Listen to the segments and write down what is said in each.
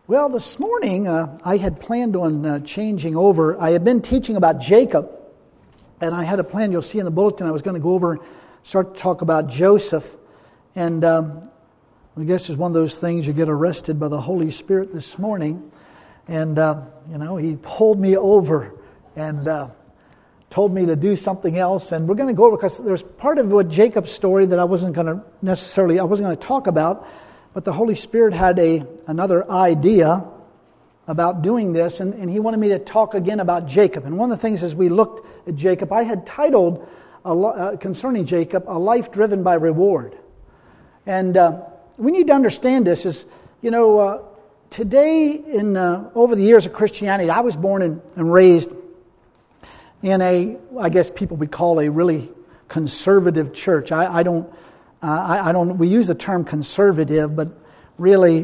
Well, this morning I had planned on changing over. I had been teaching about Jacob, and I had a plan. You'll see in the bulletin I was going to go over and start to talk about Joseph. And I guess it's one of those things you get arrested by the Holy Spirit this morning. And, he pulled me over and told me to do something else. And we're going to go over, because there's part of what Jacob's story that I wasn't going to talk about. But the Holy Spirit had another idea about doing this, and He wanted me to talk again about Jacob. And one of the things as we looked at Jacob, I had titled concerning Jacob, A Life Driven by Reward. And we need to understand this is, today over the years of Christianity, I was born and raised in I guess people would call a really conservative church. We use the term conservative, but really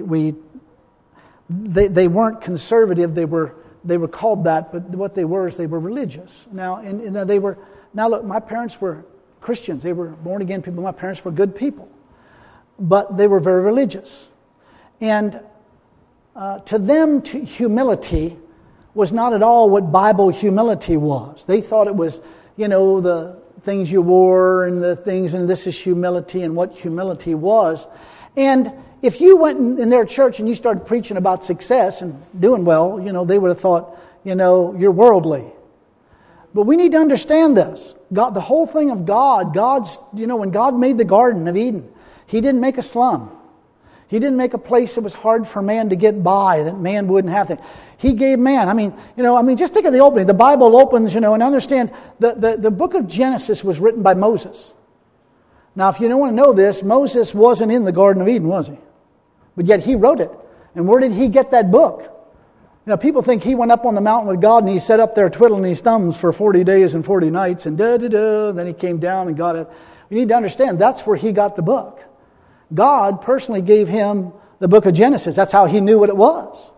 they weren't conservative. They were called that, but what they were is they were religious. Now look, my parents were Christians. They were born again people. My parents were good people, but they were very religious, and to them, humility was not at all what Bible humility was. They thought it was, the things you wore and the things, and this is humility and what humility was. And if you went in their church and you started preaching about success and doing well, they would have thought, you're worldly. But we need to understand this. God, the whole thing of God's, when God made the Garden of Eden, He didn't make a slum. He didn't make a place that was hard for man to get by, that man wouldn't have to. He gave man. Just think of the opening. The Bible opens, and understand the book of Genesis was written by Moses. Now, if you don't want to know this, Moses wasn't in the Garden of Eden, was he? But yet he wrote it. And where did he get that book? People think he went up on the mountain with God and he sat up there twiddling his thumbs for 40 days and 40 nights and then he came down and got it. You need to understand that's where he got the book. God personally gave him the book of Genesis. That's how he knew what it was.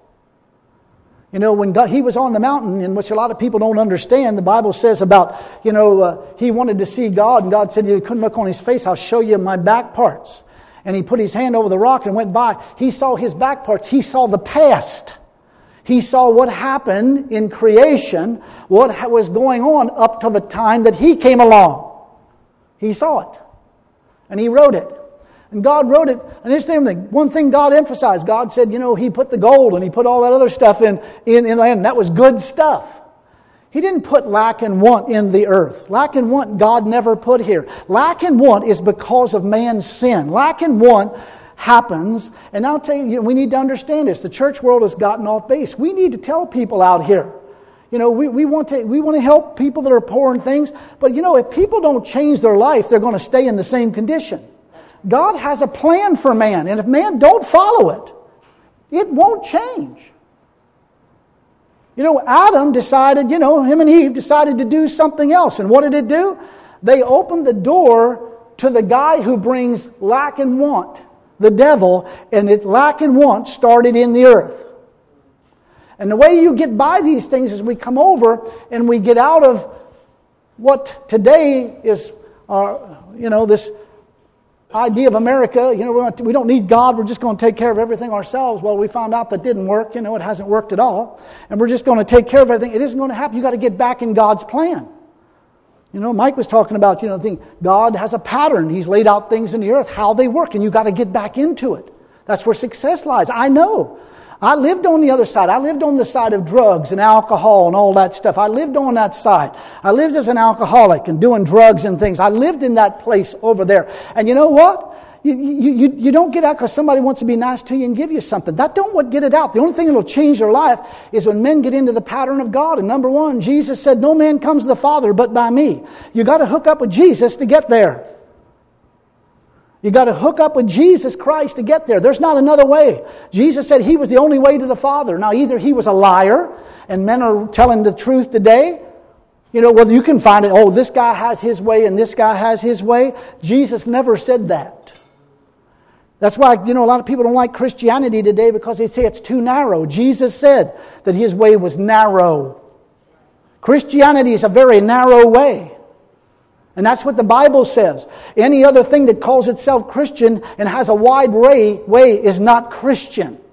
When he was on the mountain, in which a lot of people don't understand, the Bible says about, he wanted to see God, and God said, you couldn't look on His face, I'll show you my back parts. And he put his hand over the rock and went by. He saw his back parts. He saw the past. He saw what happened in creation, what was going on up to the time that he came along. He saw it. And he wrote it. And God wrote it, and this thing, one thing God emphasized, God said, He put the gold and He put all that other stuff in land, and that was good stuff. He didn't put lack and want in the earth. Lack and want God never put here. Lack and want is because of man's sin. Lack and want happens, and I'll tell you, we need to understand this. The church world has gotten off base. We need to tell people out here. We want to help people that are poor and things, but if people don't change their life, they're going to stay in the same condition. God has a plan for man, and if man don't follow it, it won't change. Adam decided, him and Eve decided to do something else. And what did it do? They opened the door to the guy who brings lack and want, the devil, and lack and want started in the earth. And the way you get by these things is we come over and we get out of what today is this idea of America, we don't need God, we're just going to take care of everything ourselves. Well, we found out that didn't work, it hasn't worked at all. And we're just going to take care of everything. It isn't going to happen. You got to get back in God's plan. Mike was talking about, God has a pattern. He's laid out things in the earth, how they work, and you got to get back into it. That's where success lies. I know. I lived on the other side. I lived on the side of drugs and alcohol and all that stuff. I lived on that side. I lived as an alcoholic and doing drugs and things. I lived in that place over there. And you know what? You don't get out because somebody wants to be nice to you and give you something. That don't get it out. The only thing that will change their life is when men get into the pattern of God. And number one, Jesus said, no man comes to the Father but by me. You got to hook up with Jesus to get there. You got to hook up with Jesus Christ to get there. There's not another way. Jesus said He was the only way to the Father. Now, either He was a liar, and men are telling the truth today. Whether you can find it, this guy has his way and this guy has his way. Jesus never said that. That's why, a lot of people don't like Christianity today because they say it's too narrow. Jesus said that His way was narrow. Christianity is a very narrow way. And that's what the Bible says. Any other thing that calls itself Christian and has a wide way is not Christian.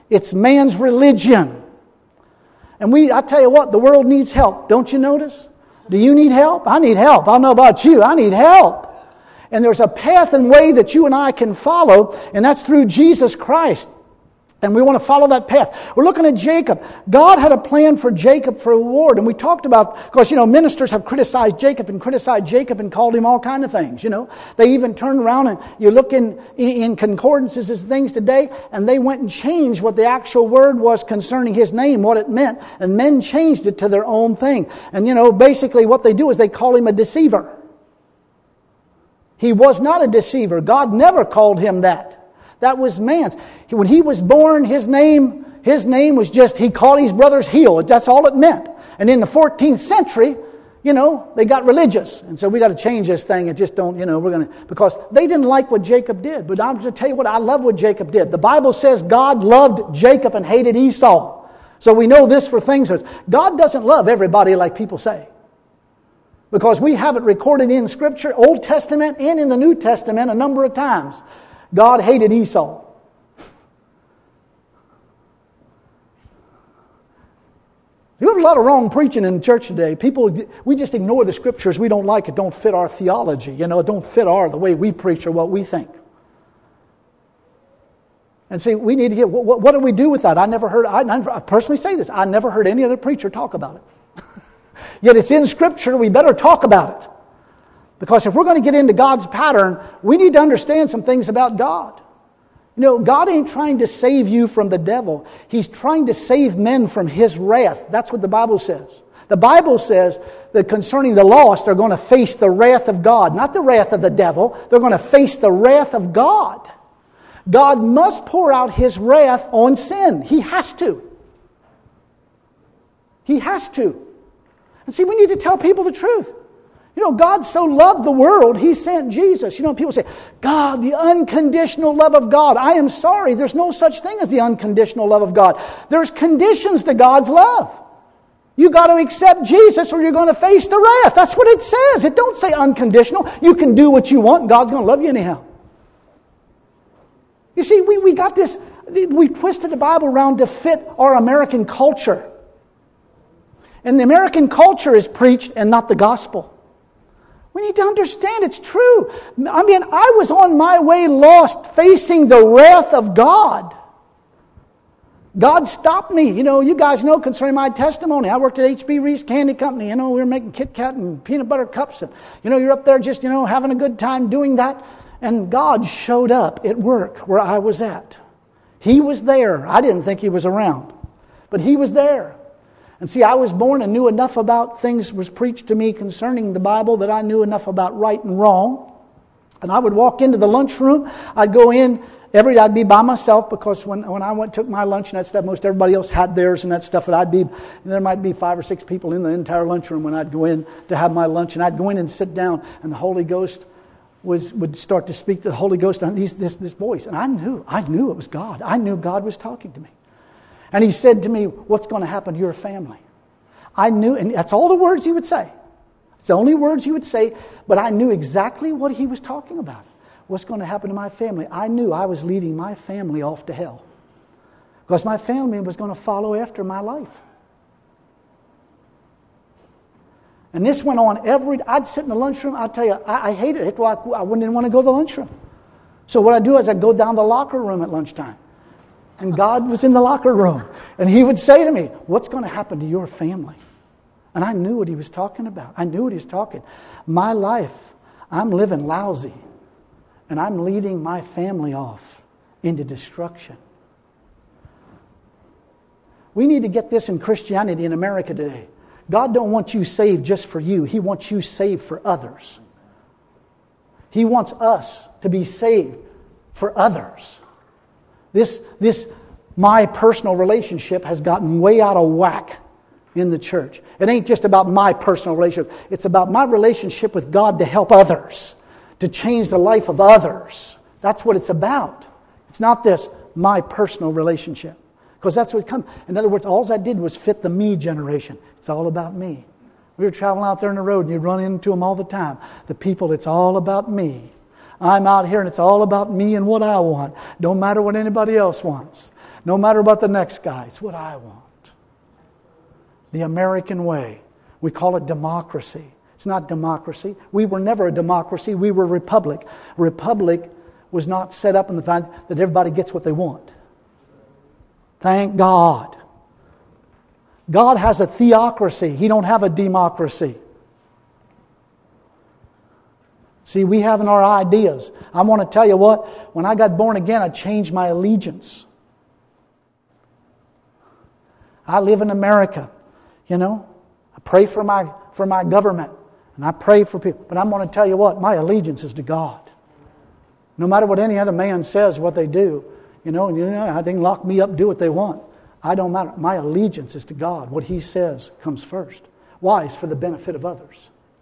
It's man's religion. And I tell you what, the world needs help. Don't you notice? Do you need help? I need help. I don't know about you. I need help. And there's a path and way that you and I can follow, and that's through Jesus Christ. And we want to follow that path. We're looking at Jacob. God had a plan for Jacob for a reward. And we talked about, because, ministers have criticized Jacob and called him all kind of things, They even turned around and you look in concordances and things today, and they went and changed what the actual word was concerning his name, what it meant. And men changed it to their own thing. And, basically what they do is they call him a deceiver. He was not a deceiver. God never called him that. That was man's. When he was born, his name was just, he called his brothers heel. That's all it meant. And in the 14th century, they got religious. And so we got to change this thing and just don't, because they didn't like what Jacob did. But I'm going to tell you what, I love what Jacob did. The Bible says God loved Jacob and hated Esau. So we know this for things. God doesn't love everybody like people say. Because we have it recorded in Scripture, Old Testament and in the New Testament, a number of times. God hated Esau. You have a lot of wrong preaching in the church today. We just ignore the Scriptures. We don't like it. Don't fit our theology. It don't fit the way we preach or what we think. And see, we need to get, what do we do with that? I personally say this, I never heard any other preacher talk about it. Yet it's in Scripture, we better talk about it. Because if we're going to get into God's pattern, we need to understand some things about God. God ain't trying to save you from the devil. He's trying to save men from His wrath. That's what the Bible says. The Bible says that concerning the lost, they're going to face the wrath of God. Not the wrath of the devil. They're going to face the wrath of God. God must pour out His wrath on sin. He has to. He has to. And see, we need to tell people the truth. God so loved the world, He sent Jesus. People say, God, the unconditional love of God. I am sorry, there's no such thing as the unconditional love of God. There's conditions to God's love. You got to accept Jesus or you're going to face the wrath. That's what it says. It don't say unconditional. You can do what you want and God's going to love you anyhow. You see, we got this, we twisted the Bible around to fit our American culture. And the American culture is preached and not the gospel. We need to understand it's true. I was on my way lost, facing the wrath of God. God stopped me. You guys know concerning my testimony. I worked at H.B. Reese Candy Company. We were making Kit Kat and peanut butter cups. And, you're up there just, having a good time doing that. And God showed up at work where I was at. He was there. I didn't think He was around. But He was there. And see, I was born and knew enough about things was preached to me concerning the Bible that I knew enough about right and wrong. And I would walk into the lunchroom. I'd go in I'd be by myself because when I took my lunch and that stuff, most everybody else had theirs and that stuff. And there might be 5 or 6 people in the entire lunchroom when I'd go in to have my lunch. And I'd go in and sit down, and the Holy Ghost would start to speak to the Holy Ghost and this voice. And I knew it was God. I knew God was talking to me. And He said to me, what's going to happen to your family? I knew, and that's all the words He would say. It's the only words He would say, but I knew exactly what He was talking about. What's going to happen to my family? I knew I was leading my family off to hell. Because my family was going to follow after my life. And this went on I'd sit in the lunchroom, I'll tell you, I hated it. I didn't want to go to the lunchroom. So what I'd do is I'd go down the locker room at lunchtime. And God was in the locker room. And He would say to me, what's going to happen to your family? And I knew what He was talking about. I knew what He was talking. My life, I'm living lousy. And I'm leading my family off into destruction. We need to get this in Christianity in America today. God don't want you saved just for you. He wants you saved for others. He wants us to be saved for others. This my personal relationship has gotten way out of whack in the church. It ain't just about my personal relationship. It's about my relationship with God to help others, to change the life of others. That's what it's about. It's not this my personal relationship. Because that's what it comes. In other words, all I did was fit the me generation. It's all about me. We were traveling out there on the road and you run into them all the time. The people, it's all about me. I'm out here and it's all about me and what I want. Don't matter what anybody else wants. No matter what the next guy, it's what I want. The American way. We call it democracy. It's not democracy. We were never a democracy. We were a republic. A republic was not set up in the fact that everybody gets what they want. Thank God. God has a theocracy. He don't have a democracy. See, we have in our ideas. I want to tell you what, when I got born again, I changed my allegiance. I live in America, you know. I pray for my government, and I pray for people. But I'm going to tell you what, my allegiance is to God. No matter what any other man says, what they do, you know, they can lock me up, do what they want. I don't matter. My allegiance is to God. What He says comes first. Why? It's for the benefit of others.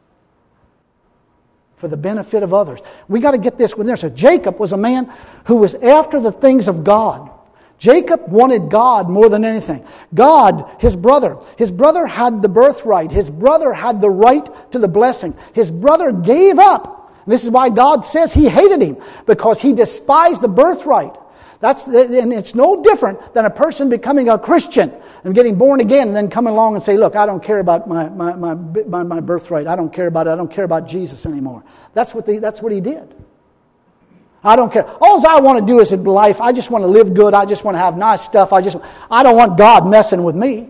For the benefit of others. We got to get this within there. So Jacob was a man who was after the things of God. Jacob wanted God more than anything. God, his brother had the birthright. His brother had the right to the blessing. His brother gave up. And this is why God says He hated him, because he despised the birthright. And it's no different than a person becoming a Christian and getting born again and then coming along and say, look, I don't care about my birthright. I don't care about it. I don't care about Jesus anymore. That's what he did. I don't care. All I want to do is in life, I just want to live good. I just want to have nice stuff. I don't want God messing with me.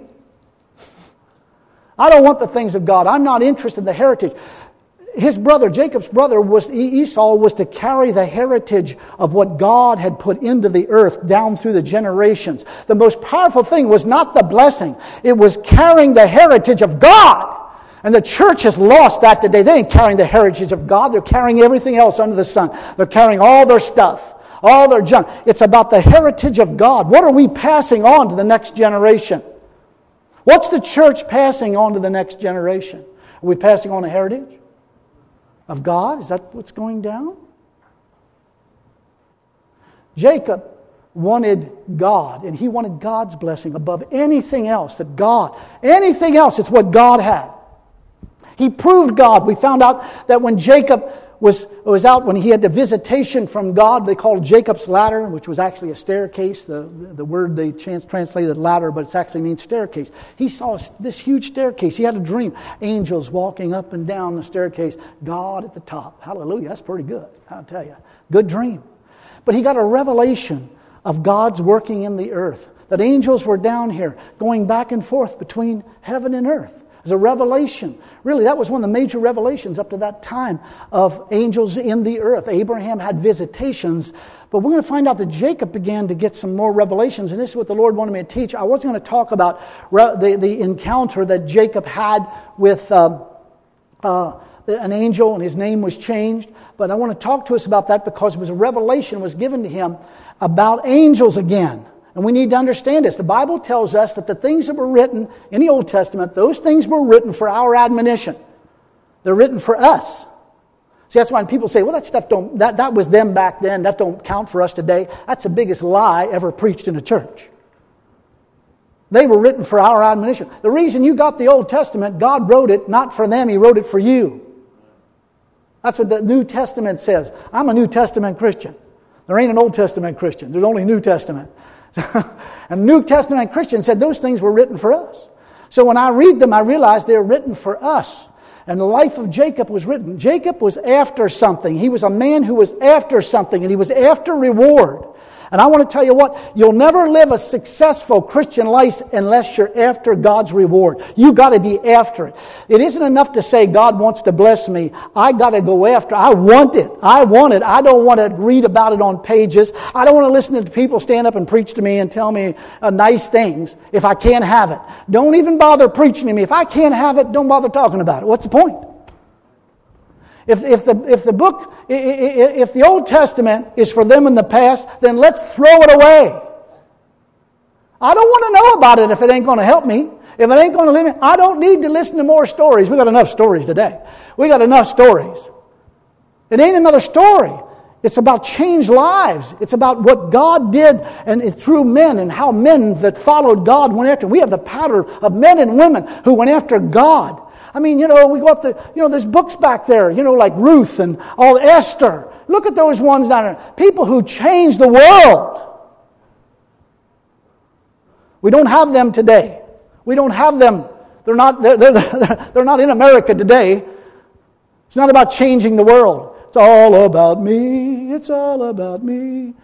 I don't want the things of God. I'm not interested in the heritage. His brother, Jacob's brother, Esau, was to carry the heritage of what God had put into the earth down through the generations. The most powerful thing was not the blessing. It was carrying the heritage of God. And the church has lost that today. They ain't carrying the heritage of God. They're carrying everything else under the sun. They're carrying all their stuff, all their junk. It's about the heritage of God. What are we passing on to the next generation? What's the church passing on to the next generation? Are we passing on a heritage of God? Is that what's going down? Jacob wanted God, and he wanted God's blessing above anything else. Anything else, it's what God had. He proved God. We found out that when Jacob was out, when he had the visitation from God, they called Jacob's ladder, which was actually a staircase. The word they translated ladder, but it actually means staircase. He saw this huge staircase. He had a dream. Angels walking up and down the staircase. God at the top. Hallelujah. That's pretty good, I'll tell you. Good dream. But he got a revelation of God's working in the earth. That angels were down here going back and forth between heaven and earth. It was a revelation. Really, that was one of the major revelations up to that time of angels in the earth. Abraham had visitations, but we're going to find out that Jacob began to get some more revelations, and this is what the Lord wanted me to teach. I wasn't going to talk about the encounter that Jacob had with an angel, and his name was changed, but I want to talk to us about that because it was a revelation was given to him about angels again. And we need to understand this. The Bible tells us that the things that were written in the Old Testament, those things were written for our admonition. They're written for us. See, that's why people say, well, that stuff that was them back then, that don't count for us today. That's the biggest lie ever preached in a church. They were written for our admonition. The reason you got the Old Testament, God wrote it not for them, He wrote it for you. That's what the New Testament says. I'm a New Testament Christian. There ain't an Old Testament Christian. There's only New Testament. And New Testament Christian said those things were written for us. So when I read them, I realize they're written for us. And the life of Jacob was written. Jacob was after something. He was a man who was after something, and he was after reward. And I want to tell you what, you'll never live a successful Christian life unless you're after God's reward. You got to be after it. It isn't enough to say God wants to bless me. I got to go after. I want it. I want it. I don't want to read about it on pages. I don't want to listen to people stand up and preach to me and tell me nice things if I can't have it. Don't even bother preaching to me. If I can't have it, don't bother talking about it. What's the point? If the Old Testament is for them in the past, then let's throw it away. I don't want to know about it if it ain't going to help me. If it ain't going to leave me, I don't need to listen to more stories. We got enough stories today. We got enough stories. It ain't another story. It's about changed lives. It's about what God did and through men and how men that followed God went after. We have the pattern of men and women who went after God. I mean, we go up there's books back there, like Ruth and all Esther. Look at those ones down there. People who changed the world. We don't have them today. We don't have them. They're not in America today. It's not about changing the world. It's all about me. It's all about me.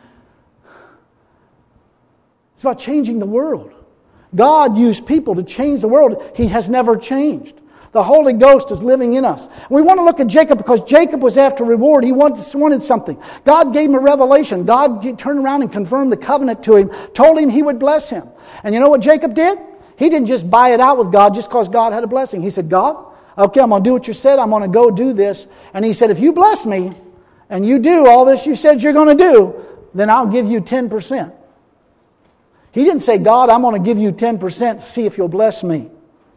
It's about changing the world. God used people to change the world. He has never changed. The Holy Ghost is living in us. We want to look at Jacob because Jacob was after reward. He wanted something. God gave him a revelation. God turned around and confirmed the covenant to him, told him He would bless him. And you know what Jacob did? He didn't just buy it out with God just because God had a blessing. He said, God, okay, I'm going to do what you said. I'm going to go do this. And He said, if you bless me and you do all this you said you're going to do, then I'll give you 10%. He didn't say, God, I'm going to give you 10% to see if you'll bless me.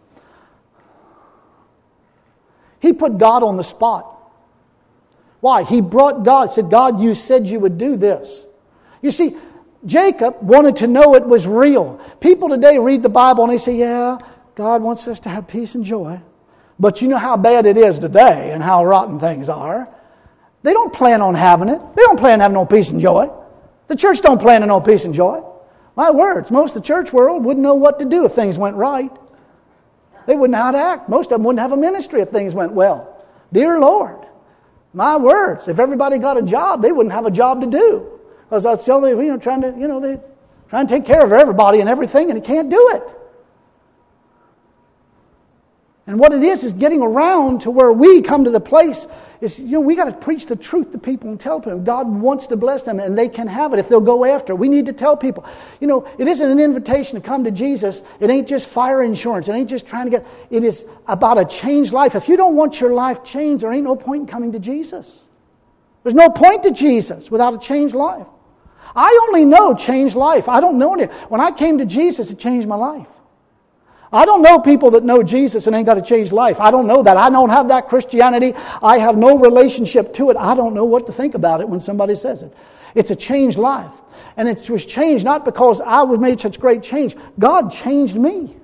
He put God on the spot. Why? He brought God, said, God, you said you would do this. You see, Jacob wanted to know it was real. People today read the Bible and they say, yeah, God wants us to have peace and joy. But you know how bad it is today and how rotten things are. They don't plan on having it. They don't plan on having no peace and joy. The church don't plan on no peace and joy. My words, most of the church world wouldn't know what to do if things went right. They wouldn't know how to act. Most of them wouldn't have a ministry if things went well. Dear Lord, my words, if everybody got a job, they wouldn't have a job to do. Because that's the only, they trying to take care of everybody and everything, and they can't do it. And what it is getting around to where we come to the place is, we got to preach the truth to people and tell people God wants to bless them and they can have it if they'll go after it. We need to tell people, it isn't an invitation to come to Jesus. It ain't just fire insurance. It ain't just trying to get, it is about a changed life. If you don't want your life changed, there ain't no point in coming to Jesus. There's no point to Jesus without a changed life. I only know changed life. I don't know it. When I came to Jesus, it changed my life. I don't know people that know Jesus and ain't got a changed life. I don't know that. I don't have that Christianity. I have no relationship to it. I don't know what to think about it when somebody says it. It's a changed life. And it was changed not because I was made such great change. God changed me.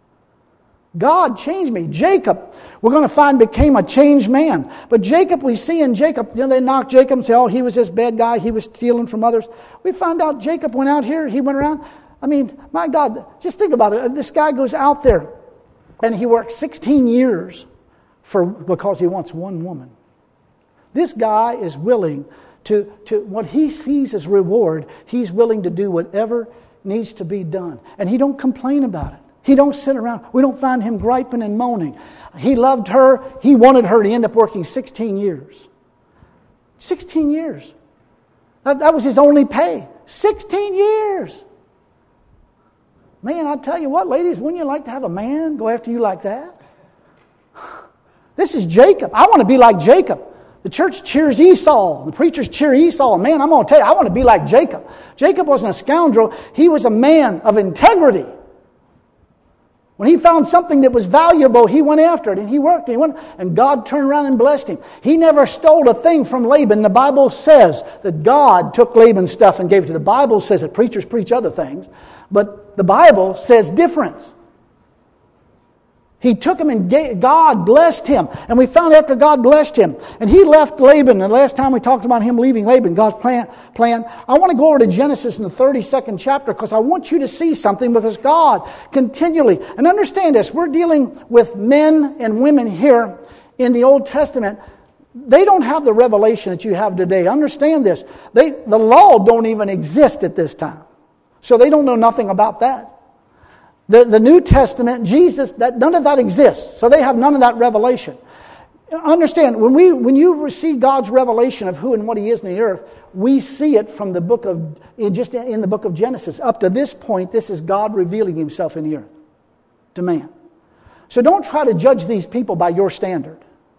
God changed me. Jacob, we're going to find, became a changed man. But Jacob, we see in Jacob, they knock Jacob and say, oh, he was this bad guy. He was stealing from others. We found out Jacob went out here. He went around. I mean, my God, just think about it. This guy goes out there and he works 16 years because he wants one woman. This guy is willing to what he sees as reward, he's willing to do whatever needs to be done. And he don't complain about it. He don't sit around. We don't find him griping and moaning. He loved her. He wanted her. He ended up working 16 years. 16 years. That was his only pay. 16 years. Man, I tell you what, ladies, wouldn't you like to have a man go after you like that? This is Jacob. I want to be like Jacob. The church cheers Esau. The preachers cheer Esau. Man, I'm going to tell you, I want to be like Jacob. Jacob wasn't a scoundrel. He was a man of integrity. When he found something that was valuable, he went after it, and he worked, and God turned around and blessed him. He never stole a thing from Laban. The Bible says that God took Laban's stuff and gave it to the Bible says that preachers preach other things, but the Bible says difference. He took him and God blessed him. And we found after God blessed him, and he left Laban. And the last time we talked about him leaving Laban, God's plan. I want to go over to Genesis in the 32nd chapter because I want you to see something, because God continually, and understand this, we're dealing with men and women here in the Old Testament. They don't have the revelation that you have today. Understand this. The law don't even exist at this time. So they don't know nothing about that. The New Testament, Jesus, none of that exists. So they have none of that revelation. Understand, when you see God's revelation of who and what He is in the earth, we see it from the book of, just in the book of Genesis. Up to this point, this is God revealing Himself in the earth to man. So don't try to judge these people by your standard.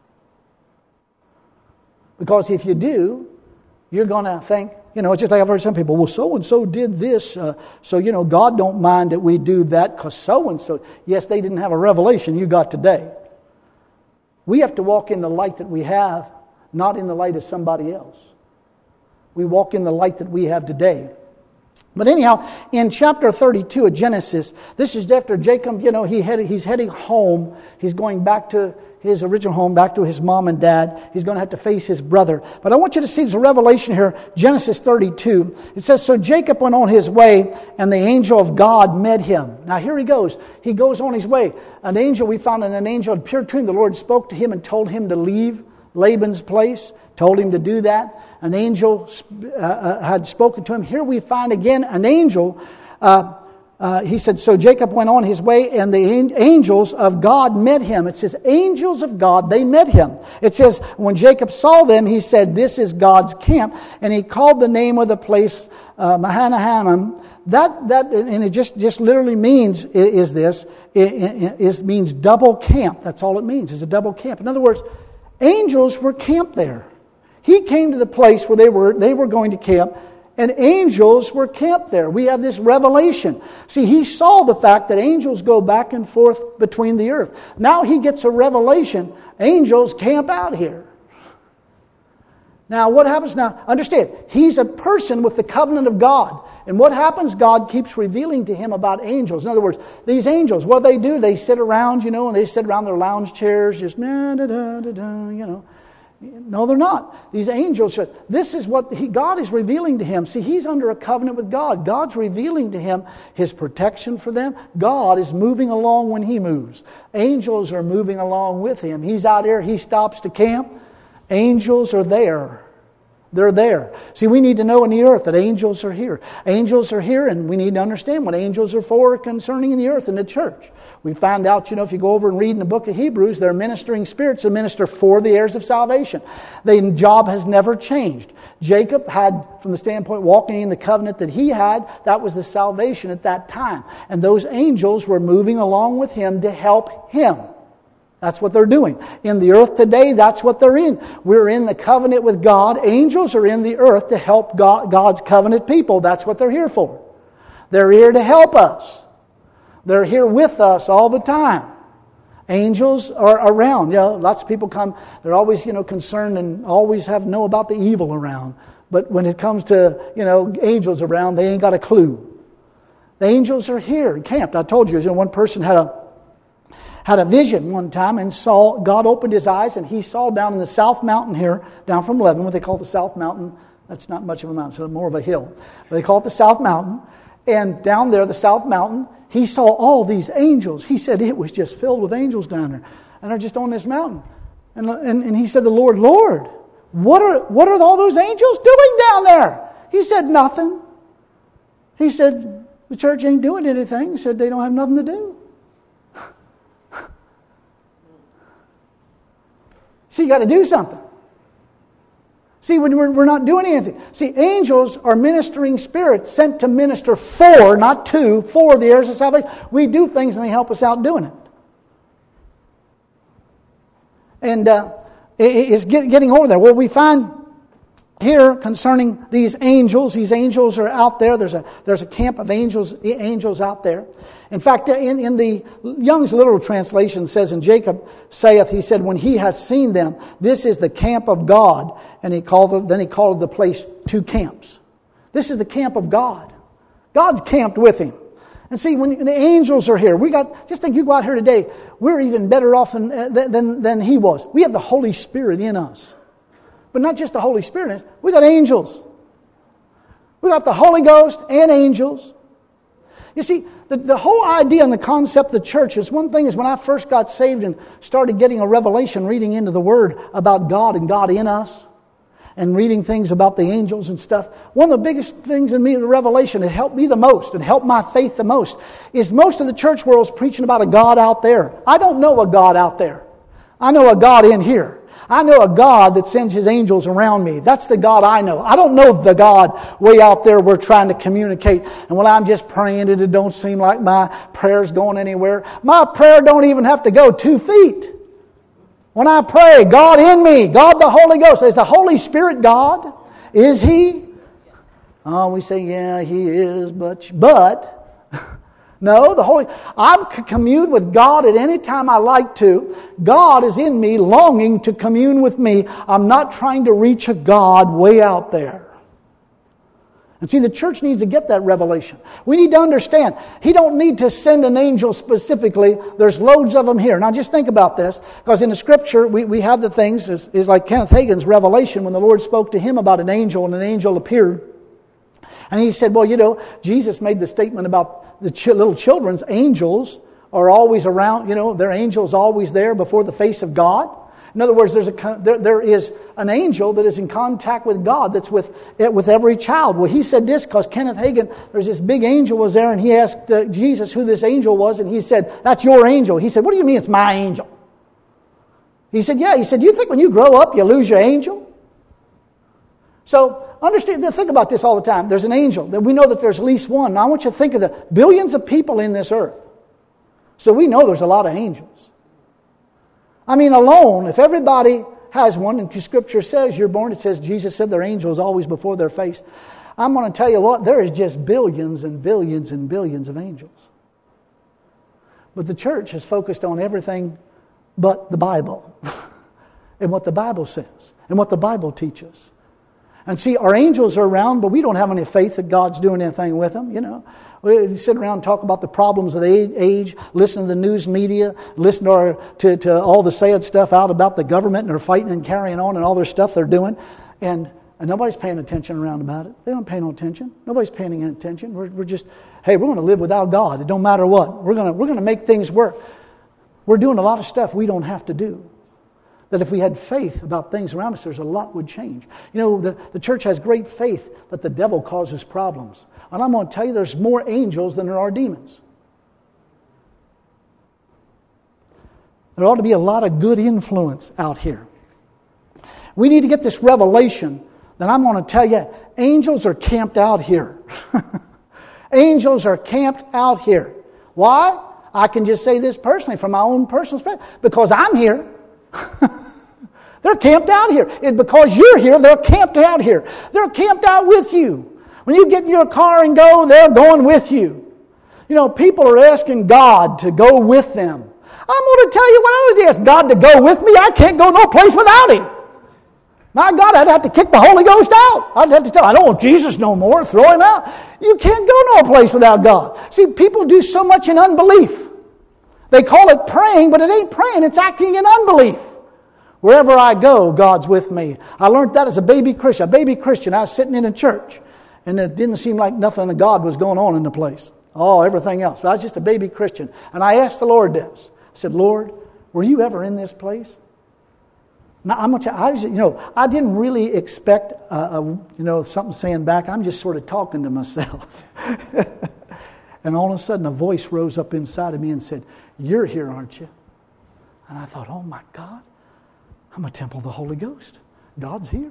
Because if you do, you're going to think, it's just like I've heard some people, well, so-and-so did this, so God don't mind that we do that because so-and-so. Yes, they didn't have a revelation you got today. We have to walk in the light that we have, not in the light of somebody else. We walk in the light that we have today. But anyhow, in chapter 32 of Genesis, this is after Jacob, he's heading home. He's going back to his original home, back to his mom and dad. He's going to have to face his brother. But I want you to see there's a revelation here, Genesis 32. It says, so Jacob went on his way, and the angel of God met him. Now here he goes. He goes on his way. An angel, we found an angel had appeared to him. The Lord spoke to him and told him to leave Laban's place, told him to do that. An angel had spoken to him. Here we find again an angel. He said, so Jacob went on his way, and the angels of God met him. It says, angels of God, they met him. It says, when Jacob saw them, he said, this is God's camp. And he called the name of the place Mahanaim. And it just literally means, means double camp. That's all it means, is a double camp. In other words, angels were camped there. He came to the place where they were going to camp, and angels were camped there. We have this revelation. See, he saw the fact that angels go back and forth between the earth. Now he gets a revelation. Angels camp out here. Now what happens now? Understand, he's a person with the covenant of God. And what happens? God keeps revealing to him about angels. In other words, these angels, what they do, they sit around, and they sit around their lounge chairs, just No, they're not. These angels, this is what God is revealing to him. See, he's under a covenant with God. God's revealing to him his protection for them. God is moving along when he moves. Angels are moving along with him. He's out there, he stops to camp. Angels are there. They're there. See, we need to know in the earth that angels are here. Angels are here, and we need to understand what angels are for concerning in the earth and the church. We find out, if you go over and read in the book of Hebrews, they're ministering spirits that minister for the heirs of salvation. Their job has never changed. Jacob had, from the standpoint walking in the covenant that he had, that was the salvation at that time. And those angels were moving along with him to help him. That's what they're doing. In the earth today, that's what they're in. We're in the covenant with God. Angels are in the earth to help God's covenant people. That's what they're here for. They're here to help us. They're here with us all the time. Angels are around. Lots of people come, they're always, concerned and always know about the evil around. But when it comes to, angels around, they ain't got a clue. The angels are here, camped. I told you, one person had a vision one time and saw, God opened his eyes and he saw down in the South Mountain here, down from Lebanon, what they call the South Mountain. That's not much of a mountain, so more of a hill. But they call it the South Mountain. And down there, the South Mountain, he saw all these angels. He said it was just filled with angels down there. And they're just on this mountain. And he said, Lord, what are all those angels doing down there? He said, nothing. He said, the church ain't doing anything. He said, they don't have nothing to do. See, you got to do something. See, we're not doing anything. See, angels are ministering spirits sent to minister for, not to, for the heirs of salvation. We do things and they help us out doing it. And it's getting over there. Well, we find here concerning these angels are out there. There's a camp of angels out there. In fact, in the Young's literal translation says, and Jacob saith, he said, when he hath seen them, this is the camp of God. And he called the place two camps. This is the camp of God. God's camped with him. And see, when the angels are here, just think you go out here today, we're even better off than he was. We have the Holy Spirit in us. But not just the Holy Spirit, we got angels. We got the Holy Ghost and angels. You see, the whole idea and the concept of the church is, one thing is when I first got saved and started getting a revelation, reading into the Word about God and God in us, and reading things about the angels and stuff, one of the biggest things in me, the revelation, that helped me the most and helped my faith the most, is most of the church world is preaching about a God out there. I don't know a God out there. I know a God in here. I know a God that sends His angels around me. That's the God I know. I don't know the God way out there we're trying to communicate. And when I'm just praying and it don't seem like my prayer's going anywhere, my prayer don't even have to go 2 feet. When I pray, God in me, God the Holy Ghost, is the Holy Spirit God? Is He? Oh, we say, yeah, He is, but no, I can commune with God at any time I like to. God is in me, longing to commune with me. I'm not trying to reach a God way out there. And see, the church needs to get that revelation. We need to understand, He don't need to send an angel specifically. There's loads of them here. Now just think about this, because in the Scripture, we have the things, is like Kenneth Hagin's revelation when the Lord spoke to him about an angel, and an angel appeared. And he said, well, you know, Jesus made the statement about the little children's angels are always around, you know, their angels always there before the face of God. In other words, there is an angel that is in contact with God that's with every child. Well, he said this because Kenneth Hagin, there's this big angel was there, and he asked Jesus who this angel was, and he said, that's your angel. He said, what do you mean it's my angel? He said, yeah. He said, you think when you grow up you lose your angel? So, understand, think about this all the time. There's an angel. We know that there's at least one. Now, I want you to think of the billions of people in this earth. So we know there's a lot of angels. I mean, alone, if everybody has one, and Scripture says you're born, it says Jesus said their angels always before their face. I'm going to tell you what, there is just billions and billions and billions of angels. But the church has focused on everything but the Bible and what the Bible says and what the Bible teaches. And see, our angels are around, but we don't have any faith that God's doing anything with them, you know. We sit around and talk about the problems of the age, listen to the news media, listen to all the sad stuff out about the government, and they're fighting and carrying on and all their stuff they're doing. And nobody's paying attention around about it. They don't pay no attention. Nobody's paying any attention. We're just, hey, we're going to live without God. It don't matter what. We're going to make things work. We're doing a lot of stuff we don't have to do. That if we had faith about things around us, there's a lot would change. You know, the church has great faith that the devil causes problems. And I'm going to tell you, there's more angels than there are demons. There ought to be a lot of good influence out here. We need to get this revelation that I'm going to tell you, angels are camped out here. Angels are camped out here. Why? I can just say this personally from my own personal experience. Because I'm here. They're camped out here. And because you're here, they're camped out here. They're camped out with you. When you get in your car and go, they're going with you. You know, people are asking God to go with them. I'm going to tell you, when I would ask God to go with me, I can't go no place without Him. My God, I'd have to kick the Holy Ghost out. I'd have to tell, I don't want Jesus no more, throw Him out. You can't go no place without God. See, people do so much in unbelief. They call it praying, but it ain't praying, it's acting in unbelief. Wherever I go, God's with me. I learned that as a baby Christian. I was sitting in a church, and it didn't seem like nothing of God was going on in the place. Oh, everything else. But I was just a baby Christian. And I asked the Lord this. I said, Lord, were you ever in this place? Now, I'm going to tell you, I didn't really expect, something saying back. I'm just sort of talking to myself. And all of a sudden, a voice rose up inside of me and said, you're here, aren't you? And I thought, oh my God, I'm a temple of the Holy Ghost. God's here.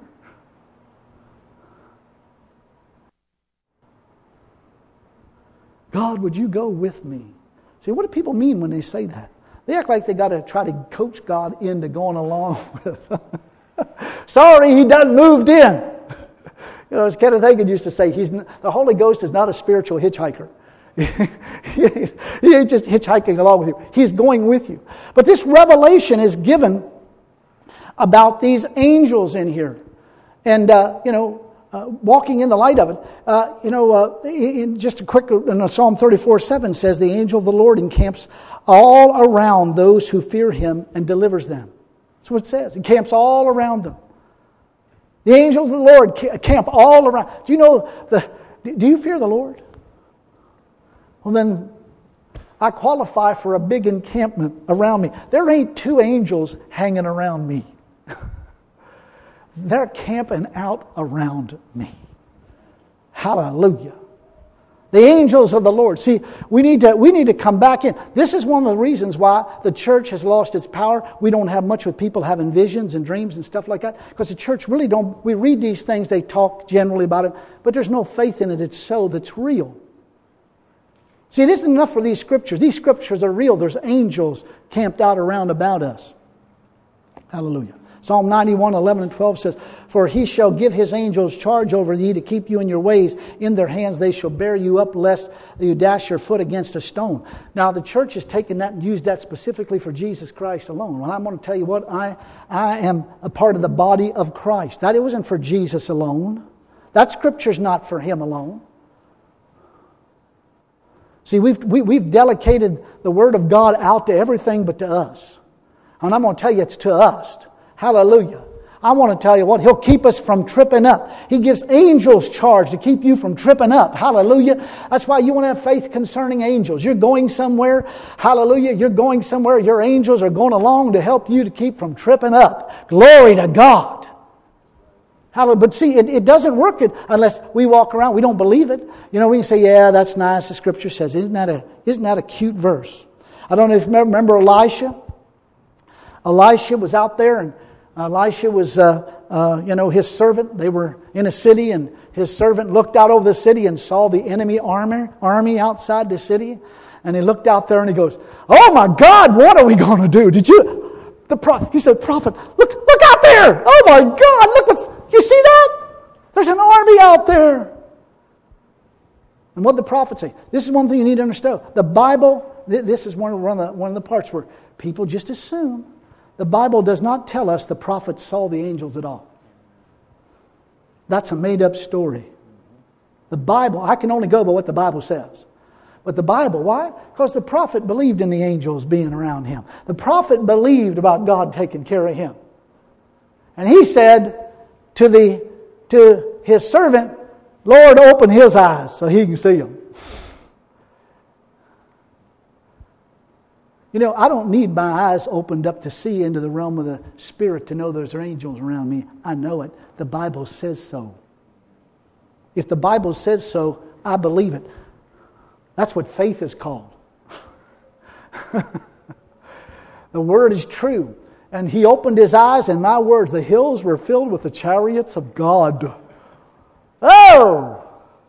God, would you go with me? See, what do people mean when they say that? They act like they got to try to coach God into going along with them. Sorry, He done moved in. You know, as Kenneth Hagin used to say, the Holy Ghost is not a spiritual hitchhiker. He ain't just hitchhiking along with you. He's going with you. But this revelation is given about these angels in here. And, walking in the light of it. Just a quick, Psalm 34:7 says, the angel of the Lord encamps all around those who fear Him and delivers them. That's what it says. He camps all around them. The angels of the Lord camp all around. Do you fear the Lord? Well, then I qualify for a big encampment around me. There ain't two angels hanging around me. They're camping out around me. Hallelujah. The angels of the Lord. See, we need to come back in. This is one of the reasons why the church has lost its power. We don't have much with people having visions and dreams and stuff like that. Because the church really don't, we read these things, they talk generally about it, but there's no faith in it. It's so that's real. See, it isn't enough for these scriptures. These scriptures are real. There's angels camped out around about us. Hallelujah. Psalm 91, 11 and 12 says, for He shall give His angels charge over thee to keep you in your ways. In their hands they shall bear you up, lest you dash your foot against a stone. Now the church has taken that and used that specifically for Jesus Christ alone. Well, I'm going to tell you what, I am a part of the body of Christ. That it wasn't for Jesus alone. That Scripture's not for him alone. See, we've delegated the Word of God out to everything but to us. And I'm going to tell you it's to us. Hallelujah. I want to tell you what, He'll keep us from tripping up. He gives angels charge to keep you from tripping up. Hallelujah. That's why you want to have faith concerning angels. You're going somewhere. Hallelujah. You're going somewhere. Your angels are going along to help you to keep from tripping up. Glory to God. Hallelujah. But see, it doesn't work unless we walk around. We don't believe it. You know, we can say, yeah, that's nice. The Scripture says. Isn't that a cute verse? I don't know if you remember Elisha. Elisha was out there, and Elisha was, his servant. They were in a city, and his servant looked out over the city and saw the enemy army outside the city. And he looked out there and he goes, "Oh my God, what are we going to do?" He said, "Prophet, look out there! Oh my God, you see that? There's an army out there." And what did the prophet say? This is one thing you need to understand. The Bible, this is one of the parts where people just assume. The Bible does not tell us the prophet saw the angels at all. That's a made-up story. The Bible, I can only go by what the Bible says. But the Bible, why? Because the prophet believed in the angels being around him. The prophet believed about God taking care of him. And he said to his servant, "Lord, open his eyes so he can see them." You know, I don't need my eyes opened up to see into the realm of the Spirit to know there's angels around me. I know it. The Bible says so. If the Bible says so, I believe it. That's what faith is called. The Word is true. And he opened his eyes, and my words, the hills were filled with the chariots of God. Oh!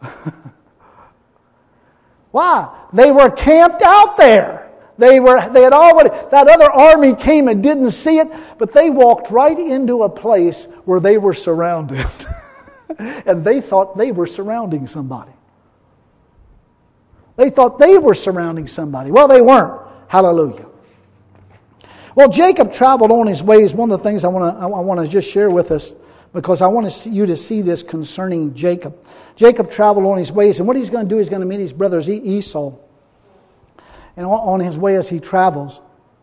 Why? They were camped out there. They had already, that other army came and didn't see it, but they walked right into a place where they were surrounded. And they thought they were surrounding somebody. They thought they were surrounding somebody. Well, they weren't. Hallelujah. Well, Jacob traveled on his ways. One of the things I want to just share with us, because I want you to see this concerning Jacob. Jacob traveled on his ways, and what he's going to do, he's going to meet his brothers Esau. And on his way as he travels.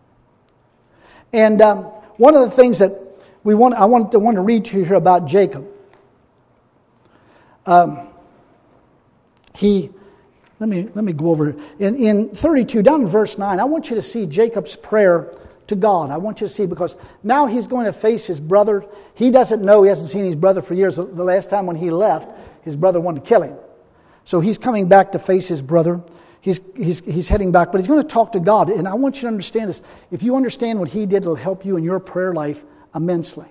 And one of the things that I want to read to you here about Jacob. Let me go over in 32 down in verse 9. I want you to see Jacob's prayer to God. I want you to see, because now he's going to face his brother. He doesn't know. He hasn't seen his brother for years. The last time when he left, his brother wanted to kill him. So he's coming back to face his brother. He's heading back, but he's going to talk to God. And I want you to understand this. If you understand what he did, it'll help you in your prayer life immensely.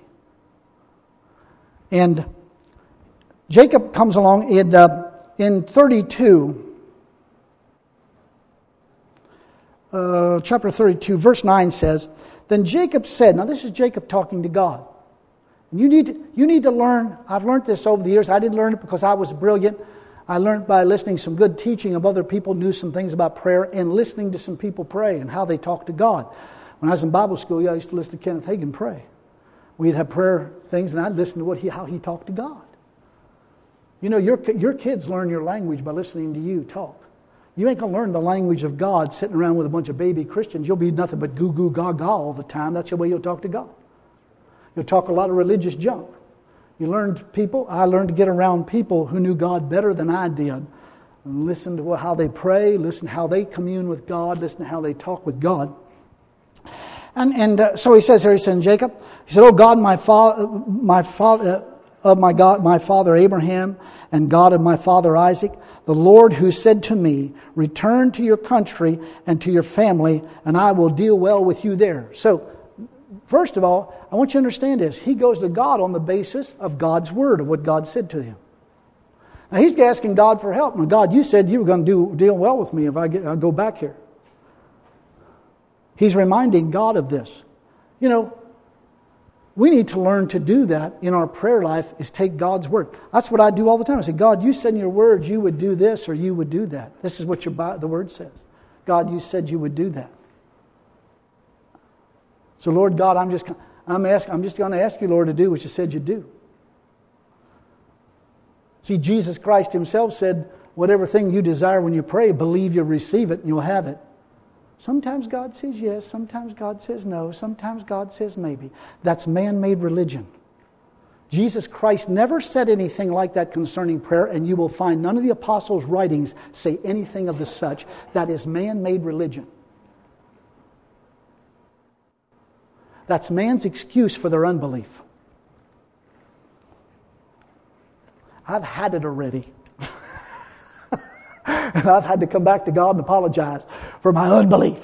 And Jacob comes along in 32, chapter 32, verse 9 says, "Then Jacob said," now this is Jacob talking to God. And you need to learn. I've learned this over the years. I didn't learn it because I was brilliant. I learned by listening to some good teaching of other people, knew some things about prayer, and listening to some people pray and how they talk to God. When I was in Bible school, I used to listen to Kenneth Hagin pray. We'd have prayer things, and I'd listen to how he talked to God. You know, your kids learn your language by listening to you talk. You ain't going to learn the language of God sitting around with a bunch of baby Christians. You'll be nothing but goo goo gaga all the time. That's the way you'll talk to God. You'll talk a lot of religious junk. I learned to get around people who knew God better than I did. And listen to how they pray, listen to how they commune with God, listen to how they talk with God. So he says Jacob, he said, "Oh God, my father Abraham, and God of my father Isaac, the Lord who said to me, 'Return to your country and to your family, and I will deal well with you there.'" So, first of all, I want you to understand this. He goes to God on the basis of God's word, of what God said to him. Now he's asking God for help. Now, God, you said you were going to deal well with me if I go back here. He's reminding God of this. You know, we need to learn to do that in our prayer life, is take God's word. That's what I do all the time. I say, God, you said in your word you would do this or you would do that. This is what the word says. God, you said you would do that. So, Lord God, I'm just going to ask you, Lord, to do what you said you'd do. See, Jesus Christ Himself said, whatever thing you desire when you pray, believe you'll receive it and you'll have it. Sometimes God says yes, sometimes God says no, sometimes God says maybe. That's man-made religion. Jesus Christ never said anything like that concerning prayer, and you will find none of the apostles' writings say anything of the such. That is man-made religion. That's man's excuse for their unbelief. I've had it already. And I've had to come back to God and apologize for my unbelief.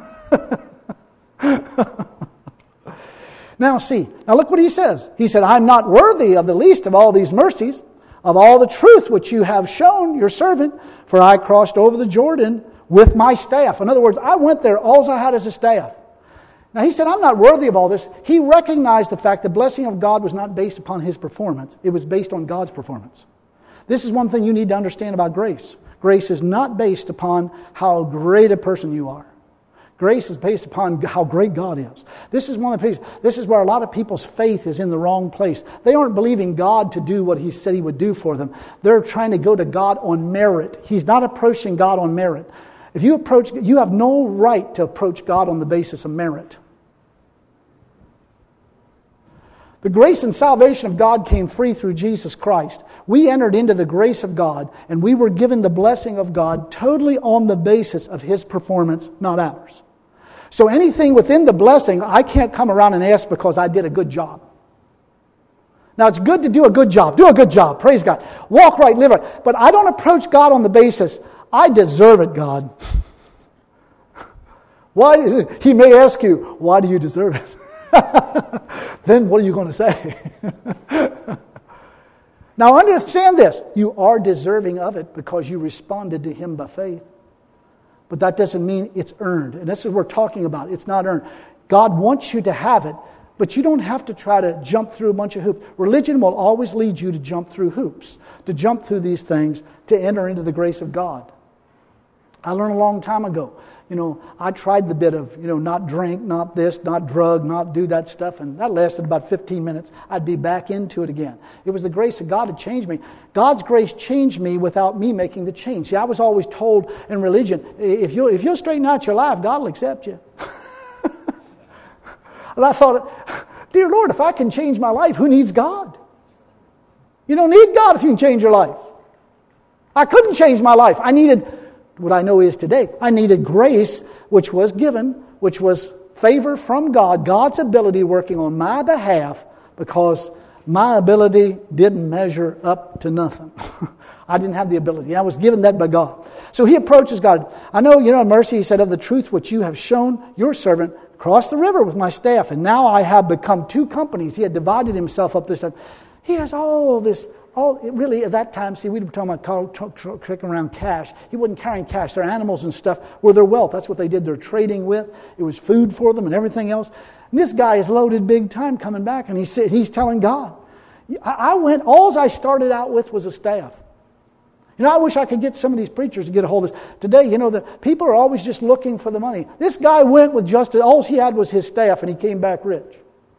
Now look what he says. He said, I'm not worthy of the least of all these mercies, of all the truth which you have shown your servant, for I crossed over the Jordan with my staff. In other words, I went there, all I had is a staff. Now he said, I'm not worthy of all this. He recognized the fact the blessing of God was not based upon his performance. It was based on God's performance. This is one thing you need to understand about grace. Grace is not based upon how great a person you are. Grace is based upon how great God is. This is where a lot of people's faith is in the wrong place. They aren't believing God to do what He said He would do for them. They're trying to go to God on merit. He's not approaching God on merit. If you have no right to approach God on the basis of merit. The grace and salvation of God came free through Jesus Christ. We entered into the grace of God, and we were given the blessing of God totally on the basis of His performance, not ours. So anything within the blessing, I can't come around and ask because I did a good job. Now, it's good to do a good job. Do a good job. Praise God. Walk right, live right. But I don't approach God on the basis, I deserve it, God. Why? He may ask you, why do you deserve it? Then what are you going to say? Now understand this. You are deserving of it because you responded to Him by faith. But that doesn't mean it's earned. And this is what we're talking about. It's not earned. God wants you to have it, but you don't have to try to jump through a bunch of hoops. Religion will always lead you to jump through hoops, to jump through these things, to enter into the grace of God. I learned a long time ago. I tried the bit of, not drink, not this, not drug, not do that stuff. And that lasted about 15 minutes. I'd be back into it again. It was the grace of God that changed me. God's grace changed me without me making the change. See, I was always told in religion, if you'll straighten out your life, God will accept you. And I thought, dear Lord, if I can change my life, who needs God? You don't need God if you can change your life. I couldn't change my life. I needed what I know is today. I needed grace, which was given, which was favor from God, God's ability working on my behalf, because my ability didn't measure up to nothing. I didn't have the ability. I was given that by God. So he approaches God. I know, in mercy, he said, of the truth which you have shown your servant, cross the river with my staff, and now I have become two companies. He had divided himself up this time. He has all this. Really, at that time, we were talking about tricking around cash. He wasn't carrying cash. Their animals and stuff were their wealth. That's what they did. They're trading with. It was food for them and everything else. And this guy is loaded big time coming back, and he's telling God, all I started out with was a staff. I wish I could get some of these preachers to get a hold of this. Today, the people are always just looking for the money. This guy went with all he had was his staff, and he came back rich.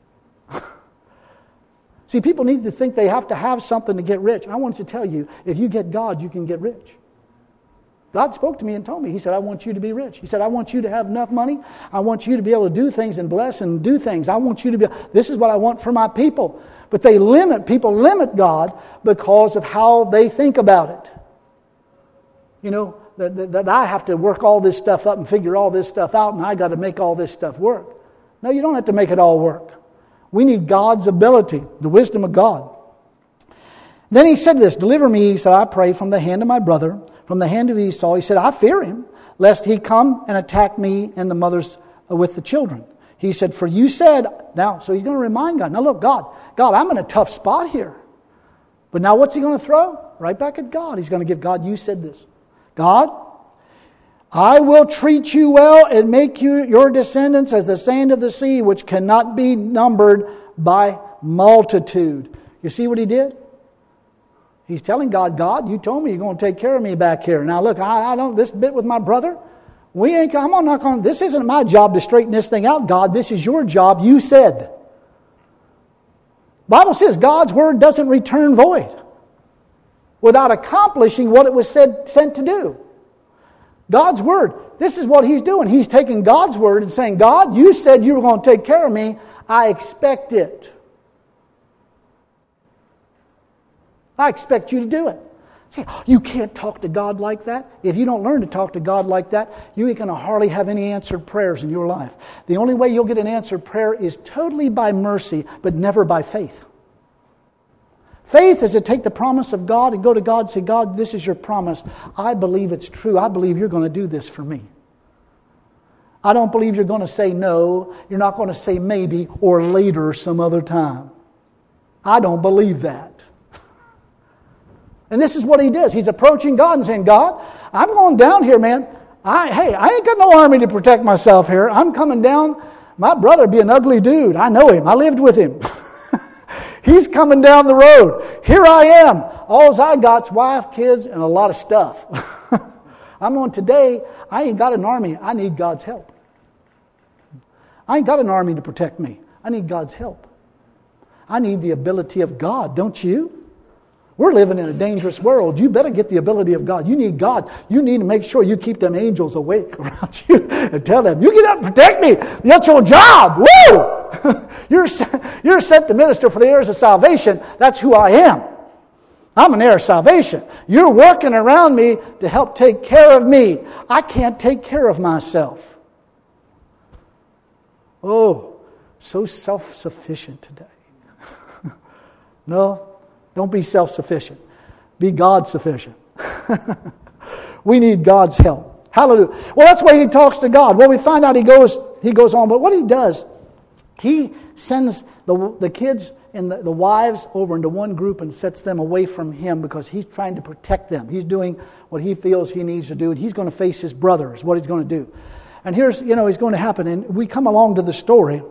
See, people need to think they have to have something to get rich. I want to tell you, if you get God, you can get rich. God spoke to me and told me, He said, I want you to be rich. He said, I want you to have enough money. I want you to be able to do things and bless and do things. I want you to be, this is what I want for my people. But people limit God because of how they think about it. That I have to work all this stuff up and figure all this stuff out, and I got to make all this stuff work. No, you don't have to make it all work. We need God's ability, the wisdom of God. Then he said this, deliver me, he said, I pray, from the hand of my brother, from the hand of Esau. He said, I fear him, lest he come and attack me and the mothers with the children. He said, for you said, so he's going to remind God, now look, God, I'm in a tough spot here. But now what's he going to throw? Right back at God. He's going to give God, you said this. God, I will treat you well and make your descendants as the sand of the sea, which cannot be numbered by multitude. You see what he did? He's telling God, you told me you're going to take care of me back here. Now look, I don't, this bit with my brother, this isn't my job to straighten this thing out, God. This is your job. You said. Bible says God's word doesn't return void. without accomplishing what it was sent to do. God's Word. This is what He's doing. He's taking God's Word and saying, God, you said you were going to take care of me. I expect it. I expect you to do it. See, you can't talk to God like that. If you don't learn to talk to God like that, you ain't going to hardly have any answered prayers in your life. The only way you'll get an answered prayer is totally by mercy, but never by faith. Faith is to take the promise of God and go to God and say, God, this is your promise. I believe it's true. I believe you're going to do this for me. I don't believe you're going to say no. You're not going to say maybe or later some other time. I don't believe that. And this is what he does. He's approaching God and saying, God, I'm going down here, man. I ain't got no army to protect myself here. I'm coming down. My brother be an ugly dude. I know him. I lived with him. He's coming down the road. Here I am. All I got's wife, kids, and a lot of stuff. I'm on today. I ain't got an army. I need God's help. I ain't got an army to protect me. I need God's help. I need the ability of God, don't you? We're living in a dangerous world. You better get the ability of God. You need God. You need to make sure you keep them angels awake around you and tell them, you get up and protect me. That's your job. Woo! You're sent to minister for the heirs of salvation. That's who I am. I'm an heir of salvation. You're working around me to help take care of me. I can't take care of myself. Oh, so self-sufficient today. No. Don't be self-sufficient. Be God-sufficient. We need God's help. Hallelujah. Well, that's why he talks to God. Well, we find out he goes on. But what he does, he sends the kids and the wives over into one group and sets them away from him because he's trying to protect them. He's doing what he feels he needs to do. And he's going to face his brothers, what he's going to do. And here's, it's going to happen. And we come along to the story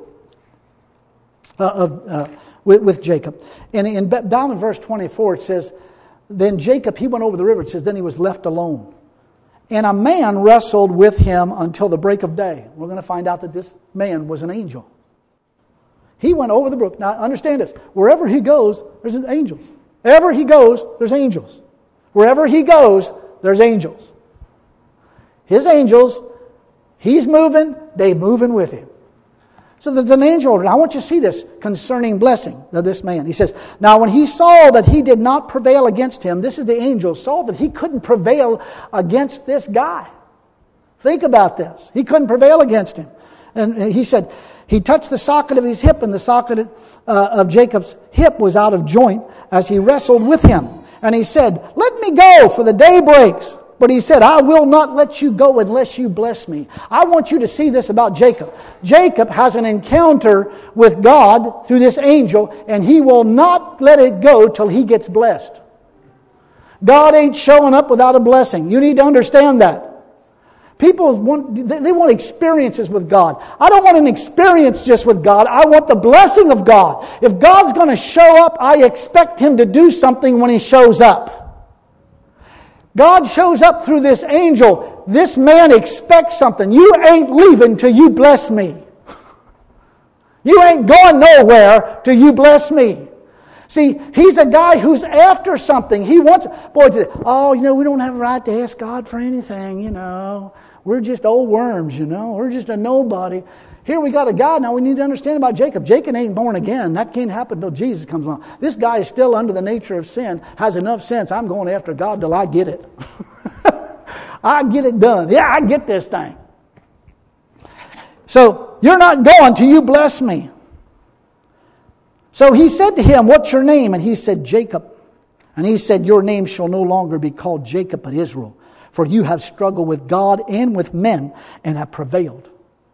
with Jacob. And down in verse 24 it says, then Jacob, he went over the river. It says, then he was left alone. And a man wrestled with him until the break of day. We're going to find out that this man was an angel. He went over the brook. Now understand this. Wherever he goes, there's angels. Wherever he goes, there's angels. Wherever he goes, there's angels. His angels, he's moving, they moving with him. So there's an angel. I want you to see this concerning blessing of this man. He says, now when he saw that he did not prevail against him, this is the angel, saw that he couldn't prevail against this guy. Think about this. He couldn't prevail against him. And he said, he touched the socket of his hip, and the socket of Jacob's hip was out of joint as he wrestled with him. And he said, let me go, for the day breaks. But he said, I will not let you go unless you bless me. I want you to see this about Jacob. Jacob has an encounter with God through this angel, and he will not let it go till he gets blessed. God ain't showing up without a blessing. You need to understand that. People want experiences with God. I don't want an experience just with God. I want the blessing of God. If God's going to show up, I expect Him to do something when He shows up. God shows up through this angel. This man expects something. You ain't leaving till you bless me. You ain't going nowhere till you bless me. See, he's a guy who's after something. He wants, we don't have a right to ask God for anything, We're just old worms, We're just a nobody. Here we got a guy. Now we need to understand about Jacob. Jacob ain't born again. That can't happen until Jesus comes along. This guy is still under the nature of sin, has enough sense. I'm going after God till I get it. I get it done. Yeah, I get this thing. So, you're not going till you bless me. So he said to him, what's your name? And he said, Jacob. And he said, your name shall no longer be called Jacob, but Israel. For you have struggled with God and with men and have prevailed.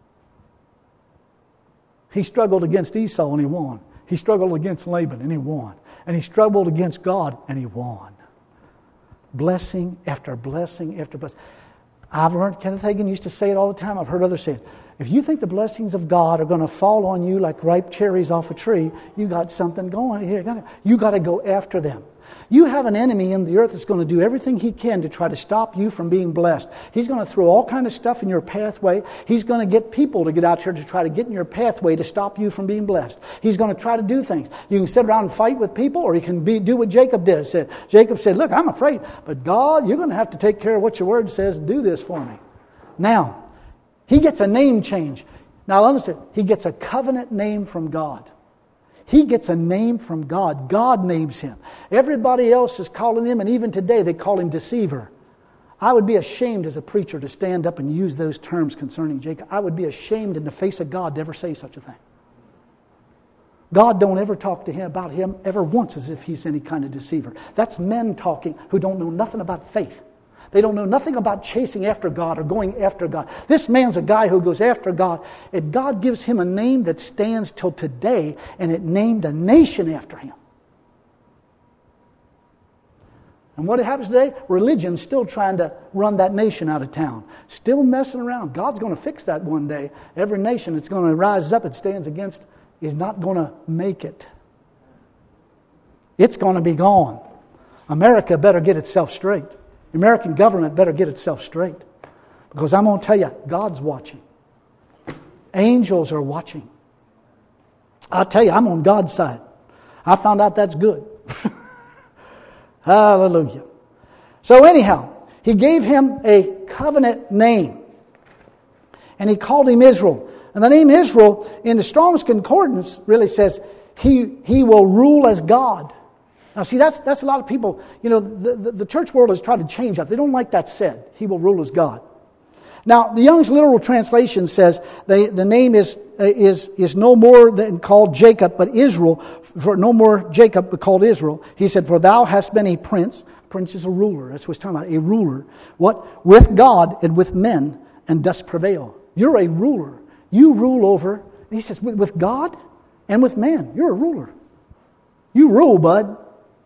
He struggled against Esau and he won. He struggled against Laban and he won. And he struggled against God and he won. Blessing after blessing after blessing. I've heard Kenneth Hagin used to say it all the time. I've heard others say it. If you think the blessings of God are going to fall on you like ripe cherries off a tree, you got something going here. You got to go after them. You have an enemy in the earth that's going to do everything he can to try to stop you from being blessed. He's going to throw all kind of stuff in your pathway. He's going to get people to get out here to try to get in your pathway to stop you from being blessed. He's going to try to do things. You can sit around and fight with people, or you can do what Jacob did. Jacob said, look, I'm afraid, but God, you're going to have to take care of what your word says. Do this for me. Now, he gets a name change. Now, understand, he gets a covenant name from God. He gets a name from God. God names him. Everybody else is calling him, and even today they call him deceiver. I would be ashamed as a preacher to stand up and use those terms concerning Jacob. I would be ashamed in the face of God to ever say such a thing. God don't ever talk to him about him ever once as if he's any kind of deceiver. That's men talking who don't know nothing about faith. They don't know nothing about chasing after God or going after God. This man's a guy who goes after God, and God gives him a name that stands till today, and it named a nation after him. And what happens today? Religion's still trying to run that nation out of town. Still messing around. God's going to fix that one day. Every nation that's going to rise up and stands against is not going to make it. It's going to be gone. America better get itself straight. The American government better get itself straight. Because I'm going to tell you, God's watching. Angels are watching. I'll tell you, I'm on God's side. I found out that's good. Hallelujah. So anyhow, he gave him a covenant name. And he called him Israel. And the name Israel in the Strong's Concordance really says, he will rule as God. Now see, that's a lot of people, the church world has tried to change that. They don't like that said. He will rule as God. Now, the Young's literal translation says the name is no more than called Jacob, but Israel. For no more Jacob, but called Israel. He said, for thou hast been a prince. Prince is a ruler. That's what he's talking about. A ruler. What? With God and with men, and dost prevail. You're a ruler. You rule over, and he says, with God and with man. You're a ruler. You rule, bud.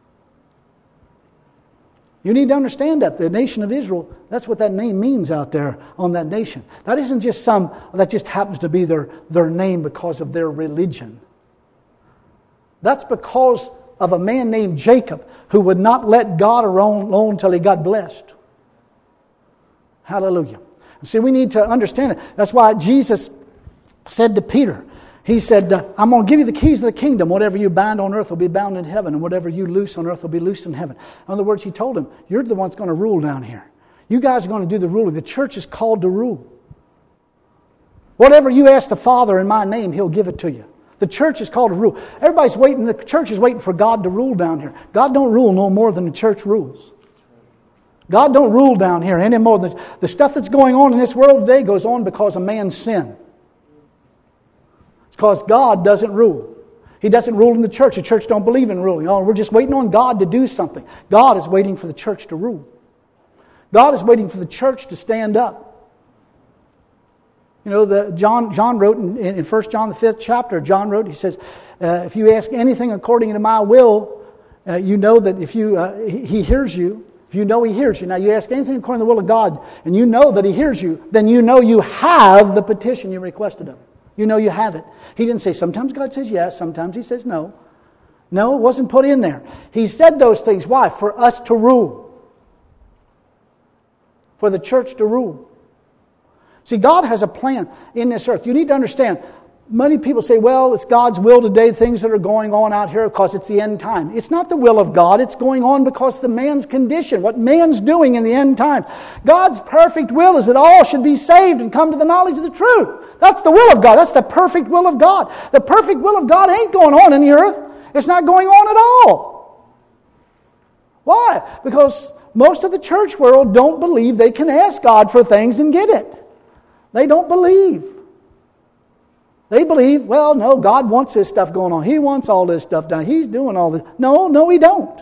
You need to understand that. The nation of Israel, that's what that name means out there on that nation. That isn't just that just happens to be their name because of their religion. That's because of a man named Jacob who would not let God alone until he got blessed. Hallelujah. See, we need to understand it. That's why Jesus said to Peter, he said, I'm going to give you the keys of the kingdom. Whatever you bind on earth will be bound in heaven, and whatever you loose on earth will be loosed in heaven. In other words, he told him, you're the one that's going to rule down here. You guys are going to do the ruling. The church is called to rule. Whatever you ask the Father in my name, he'll give it to you. The church is called to rule. Everybody's waiting. The church is waiting for God to rule down here. God don't rule no more than the church rules. God don't rule down here any more than the stuff that's going on in this world today goes on because of man's sin. Because God doesn't rule. He doesn't rule in the church. The church don't believe in ruling. Oh, we're just waiting on God to do something. God is waiting for the church to rule. God is waiting for the church to stand up. John wrote in 1 John the 5th chapter, John wrote, he says, if you ask anything according to my will, you know that if he hears you. If you know he hears you. Now you ask anything according to the will of God, and you know that he hears you, then you know you have the petition you requested of him. You know you have it. He didn't say, sometimes God says yes, sometimes he says no. No, it wasn't put in there. He said those things. Why? For us to rule. For the church to rule. See, God has a plan in this earth. You need to understand, many people say, well, it's God's will today, things that are going on out here because it's the end time. It's not the will of God. It's going on because of the man's condition, what man's doing in the end time. God's perfect will is that all should be saved and come to the knowledge of the truth. That's the will of God. That's the perfect will of God. The perfect will of God ain't going on in the earth. It's not going on at all. Why? Because most of the church world don't believe they can ask God for things and get it. They don't believe. They believe, well, no, God wants this stuff going on. He wants all this stuff done. He's doing all this. No, He don't.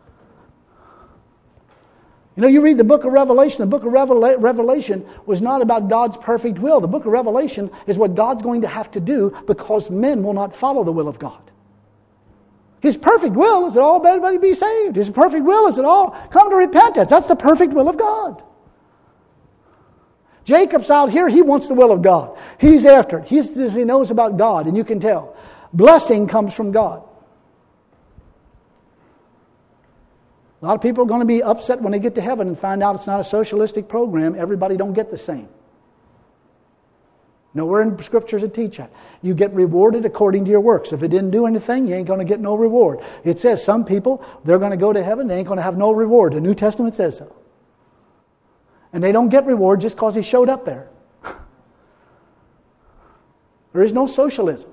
You read the book of Revelation. The book of Revelation was not about God's perfect will. The book of Revelation is what God's going to have to do because men will not follow the will of God. His perfect will is that all everybody be saved. His perfect will is that all come to repentance. That's the perfect will of God. Jacob's out here. He wants the will of God. He's after it. He knows about God, and you can tell. Blessing comes from God. A lot of people are going to be upset when they get to heaven and find out it's not a socialistic program. Everybody don't get the same. Nowhere in Scriptures it teach that. You get rewarded according to your works. If it didn't do anything, you ain't going to get no reward. It says some people, they're going to go to heaven, they ain't going to have no reward. The New Testament says so. And they don't get reward just because they showed up there. There is no socialism.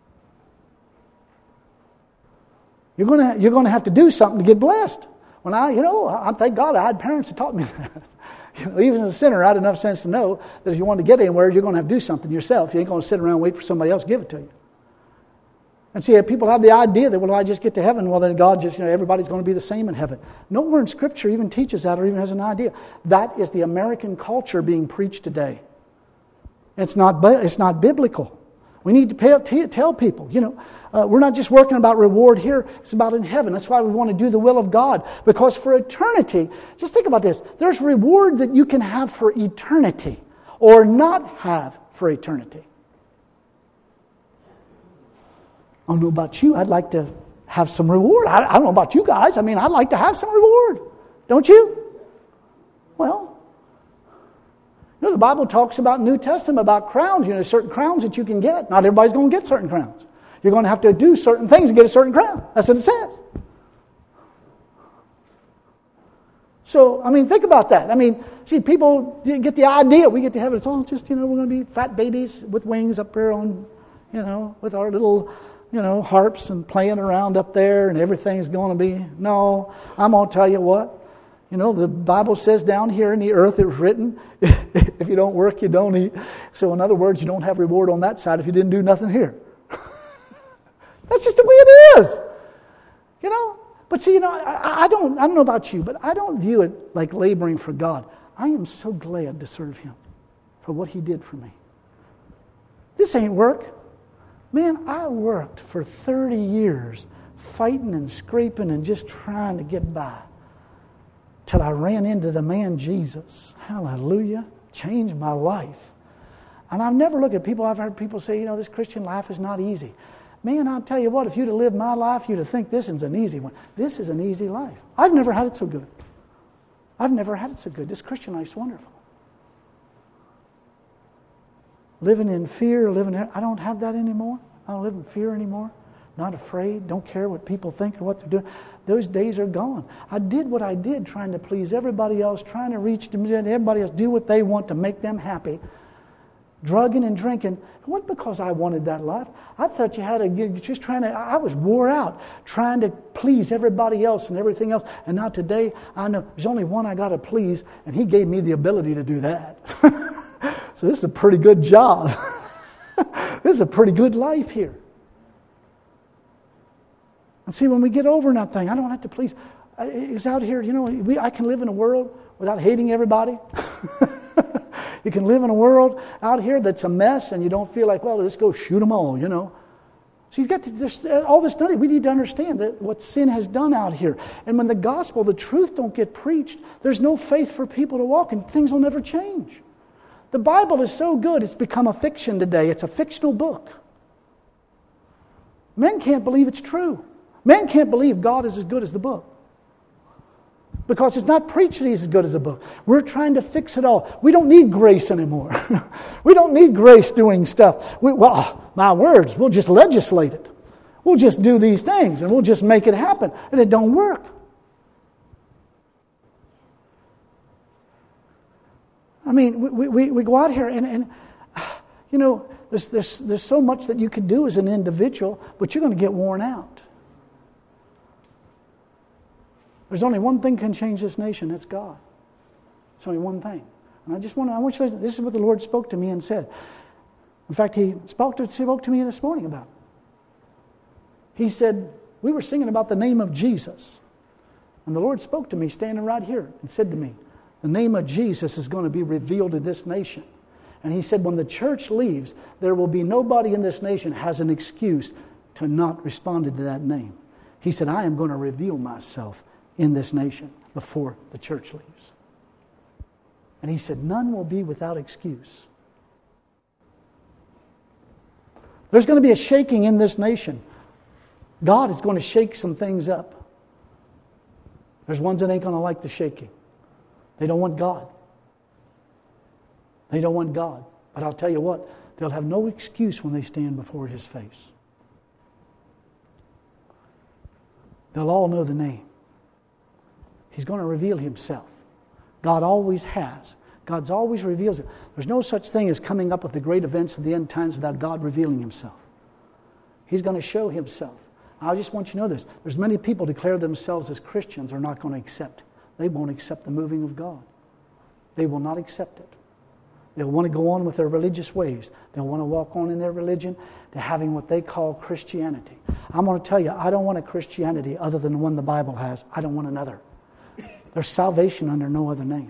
You're going to have to do something to get blessed. When I thank God I had parents that taught me that. Even as a sinner, I had enough sense to know that if you want to get anywhere, you're going to have to do something yourself. You ain't going to sit around and wait for somebody else to give it to you. And see, people have the idea that, well, I just get to heaven, well, then God just, everybody's going to be the same in heaven. Nowhere in Scripture even teaches that or even has an idea. That is the American culture being preached today. It's not biblical. We need to tell people, we're not just working about reward here, it's about in heaven. That's why we want to do the will of God. Because for eternity, just think about this, there's reward that you can have for eternity or not have for eternity. I don't know about you, I'd like to have some reward. I don't know about you guys, I'd like to have some reward. Don't you? Well, the Bible talks about New Testament, about crowns. Certain crowns that you can get. Not everybody's going to get certain crowns. You're going to have to do certain things to get a certain crown. That's what it says. So, think about that. See, people get the idea. We get to heaven. It's all just, we're going to be fat babies with wings up there on, with our little, harps and playing around up there and everything's going to be. No, I'm going to tell you what. The Bible says down here in the earth it was written, if you don't work, you don't eat. So in other words, you don't have reward on that side if you didn't do nothing here. That's just the way it is. But see, I don't know about you, but I don't view it like laboring for God. I am so glad to serve Him for what He did for me. This ain't work. Man, I worked for 30 years fighting and scraping and just trying to get by. Till I ran into the man Jesus. Hallelujah. Changed my life. And I've never looked at people, I've heard people say, this Christian life is not easy. Man, I'll tell you what, if you'd have lived my life, you'd have think this is an easy one. This is an easy life. I've never had it so good. This Christian life's wonderful. Living in fear, I don't have that anymore. I don't live in fear anymore. Not afraid, don't care what people think or what they're doing. Those days are gone. I did what I did trying to please everybody else, trying to reach everybody else, do what they want to make them happy. Drugging and drinking. It wasn't because I wanted that life. I thought you had to, I was wore out trying to please everybody else and everything else. And now today, I know there's only one I got to please, and He gave me the ability to do that. So this is a pretty good job. This is a pretty good life here. And see, when we get over that thing, I don't have to please. It's out here, I can live in a world without hating everybody. You can live in a world out here that's a mess and you don't feel like, well, let's go shoot them all, So you've got all this done. We need to understand that what sin has done out here. And when the gospel, the truth don't get preached, there's no faith for people to walk and things will never change. The Bible is so good, it's become a fiction today. It's a fictional book. Men can't believe it's true. Men can't believe God is as good as the book. Because it's not preached that He's as good as the book. We're trying to fix it all. We don't need grace anymore. We don't need grace doing stuff. My words, we'll just legislate it. We'll just do these things and we'll just make it happen. And it don't work. We go out here and there's so much that you could do as an individual, but you're going to get worn out. There's only one thing can change this nation. That's God. It's only one thing. And I want you to listen. This is what the Lord spoke to me and said. In fact, He spoke to me this morning about it. He said, we were singing about the name of Jesus. And the Lord spoke to me standing right here and said to me, the name of Jesus is going to be revealed to this nation. And He said, when the church leaves, there will be nobody in this nation has an excuse to not respond to that name. He said, I am going to reveal myself in this nation before the church leaves. And He said, none will be without excuse. There's going to be a shaking in this nation. God is going to shake some things up. There's ones that ain't going to like the shaking. They don't want God. They don't want God. But I'll tell you what, they'll have no excuse when they stand before His face. They'll all know the name. He's going to reveal Himself. God always has. God's always reveals it. There's no such thing as coming up with the great events of the end times without God revealing Himself. He's going to show Himself. I just want you to know this. There's many people declare themselves as Christians are not going to accept. They won't accept the moving of God. They will not accept it. They'll want to go on with their religious ways. They'll want to walk on in their religion to having what they call Christianity. I'm going to tell you, I don't want a Christianity other than the one the Bible has. I don't want another. There's salvation under no other name.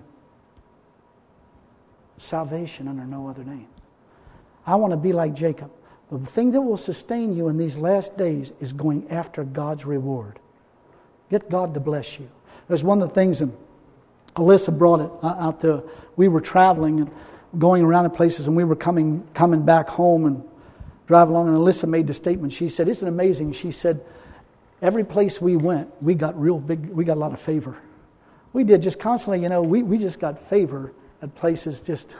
Salvation under no other name. I want to be like Jacob. The thing that will sustain you in these last days is going after God's reward. Get God to bless you. There's one of the things, and Alyssa brought it out there. We were traveling and going around in places, and we were coming back home and driving along, and Alyssa made the statement. She said, "Isn't it amazing?" She said, "Every place we went, we got real big, we got a lot of favor. We did just constantly, we just got favor at places just,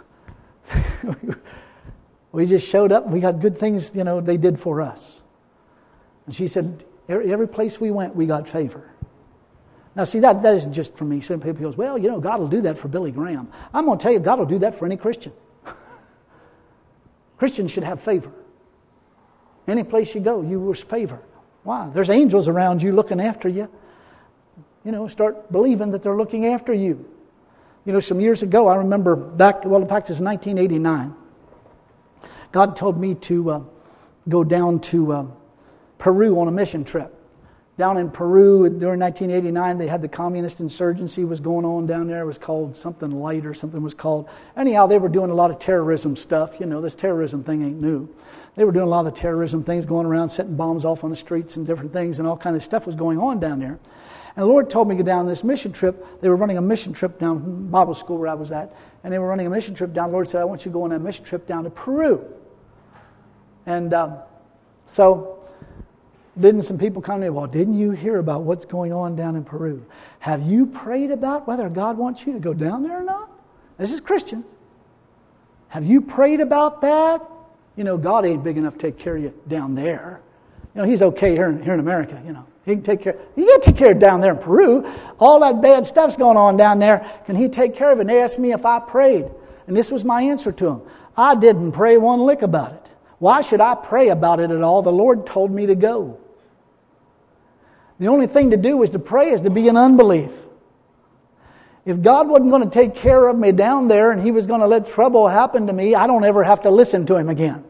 we just showed up, we got good things, they did for us." And she said, every place we went, we got favor. Now, see, that isn't just for me. Some people goes, "Well, God will do that for Billy Graham." I'm going to tell you, God will do that for any Christian. Christians should have favor. Any place you go, you wish favor. Why? There's angels around you looking after you. Start believing that they're looking after you. Some years ago, I remember in fact, it's 1989. God told me to go down to Peru on a mission trip. Down in Peru during 1989, they had the communist insurgency was going on down there. It was called something light or something was called. Anyhow, they were doing a lot of terrorism stuff. This terrorism thing ain't new. They were doing a lot of the terrorism things, going around setting bombs off on the streets and different things, and all kinds of stuff was going on down there. And the Lord told me to go down this mission trip. They were running a mission trip down from Bible school where I was at, and they were running a mission trip down. The Lord said, "I want you to go on that mission trip down to Peru." And so didn't some people come to me, "Well, didn't you hear about what's going on down in Peru? Have you prayed about whether God wants you to go down there or not?" This is Christians. "Have you prayed about that? God ain't big enough to take care of you down there. He's okay here in America, He can take care. You got to take care of down there in Peru. All that bad stuff's going on down there. Can He take care of it?" And they asked me if I prayed. And this was my answer to them. I didn't pray one lick about it. Why should I pray about it at all? The Lord told me to go. The only thing to do is to pray is to be in unbelief. If God wasn't going to take care of me down there and He was going to let trouble happen to me, I don't ever have to listen to Him again.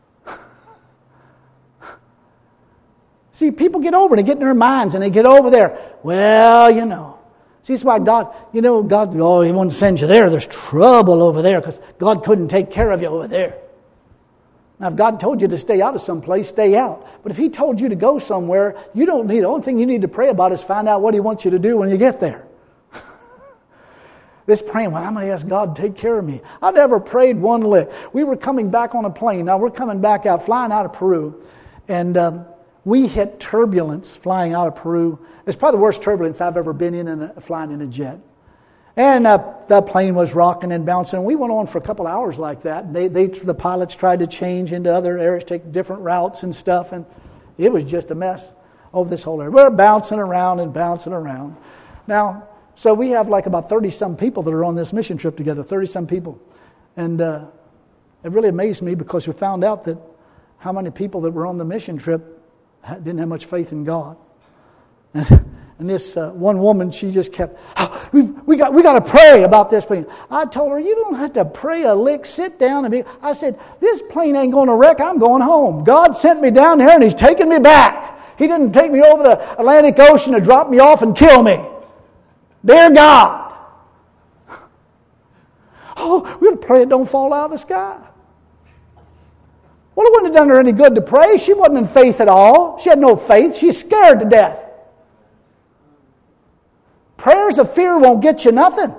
See, people get over it. They get in their minds and they get over there. Well, See, that's why God, God, He won't send you there. There's trouble over there because God couldn't take care of you over there. Now, if God told you to stay out of some place, stay out. But if He told you to go somewhere, the only thing you need to pray about is find out what He wants you to do when you get there. This praying, "Well, I'm going to ask God to take care of me." I never prayed one lick. We were coming back on a plane. Now, we're coming back out, flying out of Peru. And we hit turbulence flying out of Peru. It's probably the worst turbulence I've ever been in flying in a jet. And the plane was rocking and bouncing. And we went on for a couple hours like that. The pilots tried to change into other areas, take different routes and stuff. And it was just a mess over this whole area. We're bouncing around and bouncing around. Now, so we have like about 30-some people that are on this mission trip together, 30-some people. And it really amazed me because we found out that how many people that were on the mission trip didn't have much faith in God. And this one woman, she just kept, we got to pray about this plane. I told her, "You don't have to pray a lick. Sit down and be." I said, "This plane ain't going to wreck. I'm going home. God sent me down here and He's taking me back. He didn't take me over the Atlantic Ocean to drop me off and kill me. Dear God." "Oh, we'll pray it don't fall out of the sky." Well, it wouldn't have done her any good to pray. She wasn't in faith at all. She had no faith. She's scared to death. Prayers of fear won't get you nothing.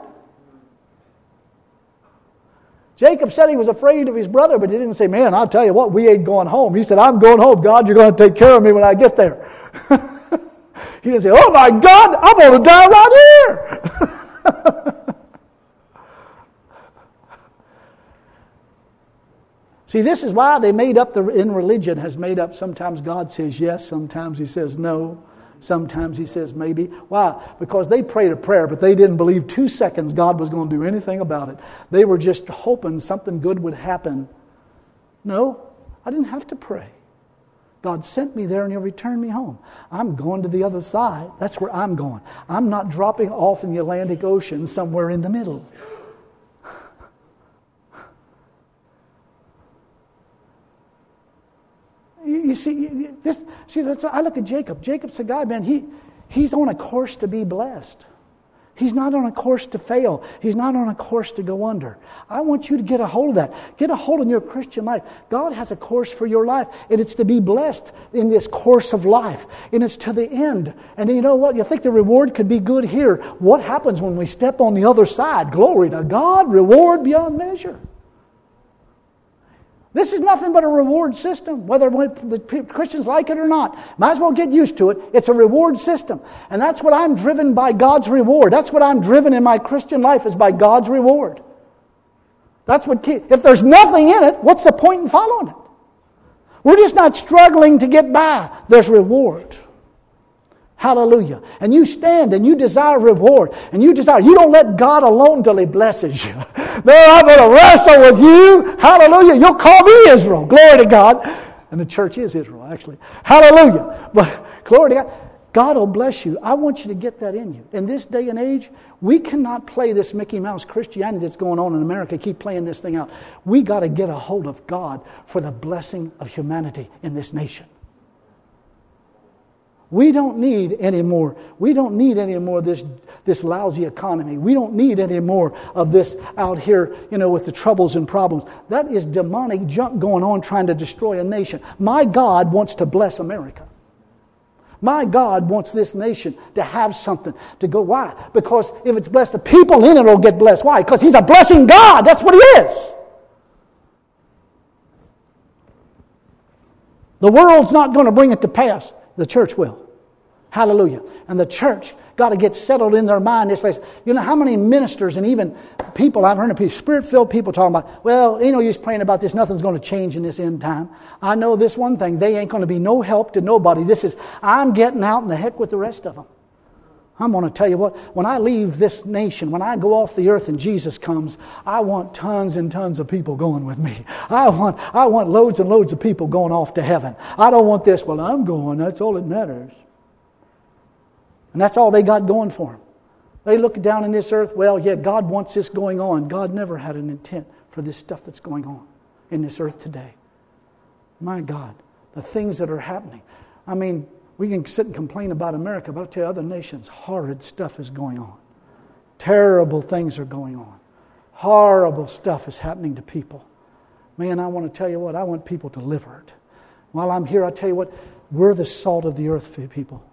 Jacob said he was afraid of his brother, but he didn't say, "Man, I'll tell you what, we ain't going home." He said, "I'm going home. God, you're going to take care of me when I get there." He didn't say, oh my God, I'm going to die right here. See, this is why they made up, in religion has made up, sometimes God says yes, sometimes He says no, sometimes He says maybe. Why? Because they prayed a prayer, but they didn't believe 2 seconds God was going to do anything about it. They were just hoping something good would happen. No, I didn't have to pray. God sent me there and He'll return me home. I'm going to the other side. That's where I'm going. I'm not dropping off in the Atlantic Ocean somewhere in the middle. You see, I look at Jacob. Jacob's a guy, man, he's on a course to be blessed. He's not on a course to fail. He's not on a course to go under. I want you to get a hold of that. Get a hold of your Christian life. God has a course for your life, and it's to be blessed in this course of life. And it's to the end. And you know what? You think the reward could be good here. What happens when we step on the other side? Glory to God, reward beyond measure. This is nothing but a reward system, whether the Christians like it or not. Might as well get used to it. It's a reward system. And that's what I'm driven by, God's reward. That's what I'm driven in my Christian life, is by God's reward. That's what if there's nothing in it, what's the point in following it? We're just not struggling to get by. There's reward. Hallelujah. And you stand and you desire reward. And you don't let God alone till He blesses you. No, I'm going to wrestle with you. Hallelujah. You'll call me Israel. Glory to God. And the church is Israel, actually. Hallelujah. But glory to God. God will bless you. I want you to get that in you. In this day and age, we cannot play this Mickey Mouse Christianity that's going on in America, keep playing this thing out. We got to get a hold of God for the blessing of humanity in this nation. We don't need any more. We don't need any more of this lousy economy. We don't need any more of this out here, with the troubles and problems. That is demonic junk going on trying to destroy a nation. My God wants to bless America. My God wants this nation to have something to go. Why? Because if it's blessed, the people in it will get blessed. Why? Because He's a blessing God. That's what He is. The world's not going to bring it to pass. The church will. Hallelujah. And the church got to get settled in their mind this place. You know how many ministers and even people, I've heard of people, Spirit-filled people talking about, well, ain't no use praying about this. Nothing's going to change in this end time. I know this one thing. They ain't going to be no help to nobody. I'm getting out and the heck with the rest of them. I'm going to tell you what, when I leave this nation, when I go off the earth and Jesus comes, I want tons and tons of people going with me. I want loads and loads of people going off to heaven. I don't want this, well, I'm going, that's all that matters. And that's all they got going for them. They look down in this earth, well, yeah, God wants this going on. God never had an intent for this stuff that's going on in this earth today. My God, the things that are happening. I mean, we can sit and complain about America, but I'll tell you, other nations, horrid stuff is going on. Terrible things are going on. Horrible stuff is happening to people. Man, I want to tell you what, I want people delivered. While I'm here, I tell you what, we're the salt of the earth, people.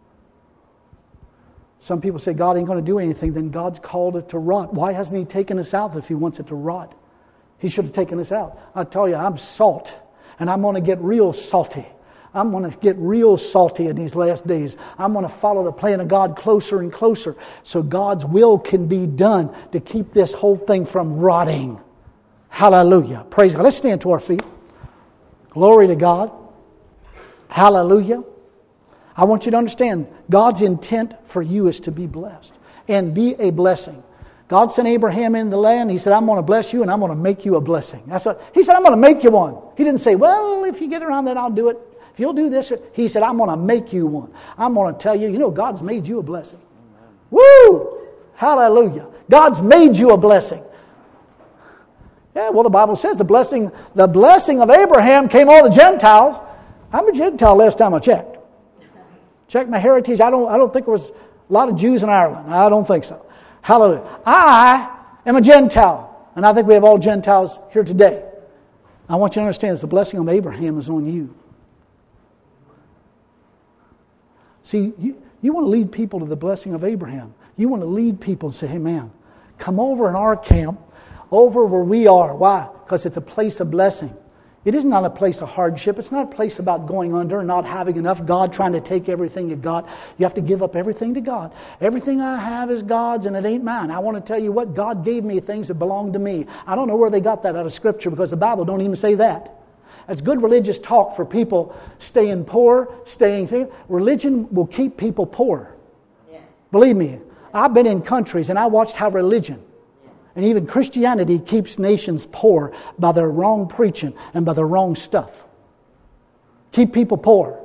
Some people say God ain't going to do anything, then God's called it to rot. Why hasn't He taken us out if He wants it to rot? He should have taken us out. I tell you, I'm salt, and I'm going to get real salty. I'm going to get real salty in these last days. I'm going to follow the plan of God closer and closer so God's will can be done to keep this whole thing from rotting. Hallelujah. Praise God. Let's stand to our feet. Glory to God. Hallelujah. I want you to understand, God's intent for you is to be blessed and be a blessing. God sent Abraham into the land. He said, I'm going to bless you and I'm going to make you a blessing. That's what He said, I'm going to make you one. He didn't say, well, if you get around that, I'll do it. If you'll do this. He said, I'm going to make you one. I'm going to tell you, God's made you a blessing. Amen. Woo! Hallelujah. God's made you a blessing. Yeah, well, the Bible says the blessing of Abraham came on the Gentiles. I'm a Gentile last time I checked. Check my heritage. I don't think there was a lot of Jews in Ireland. I don't think so. Hallelujah. I am a Gentile. And I think we have all Gentiles here today. I want you to understand this. The blessing of Abraham is on you. See, you want to lead people to the blessing of Abraham. You want to lead people and say, hey man, come over in our camp, over where we are. Why? Because it's a place of blessing. It is not a place of hardship. It's not a place about going under and not having enough. God trying to take everything you got. You have to give up everything to God. Everything I have is God's and it ain't mine. I want to tell you what, God gave me things that belong to me. I don't know where they got that out of Scripture because the Bible don't even say that. That's good religious talk for people staying poor, Religion will keep people poor. Yeah. Believe me, I've been in countries and I watched how religion and even Christianity keeps nations poor by their wrong preaching and by their wrong stuff. Keep people poor.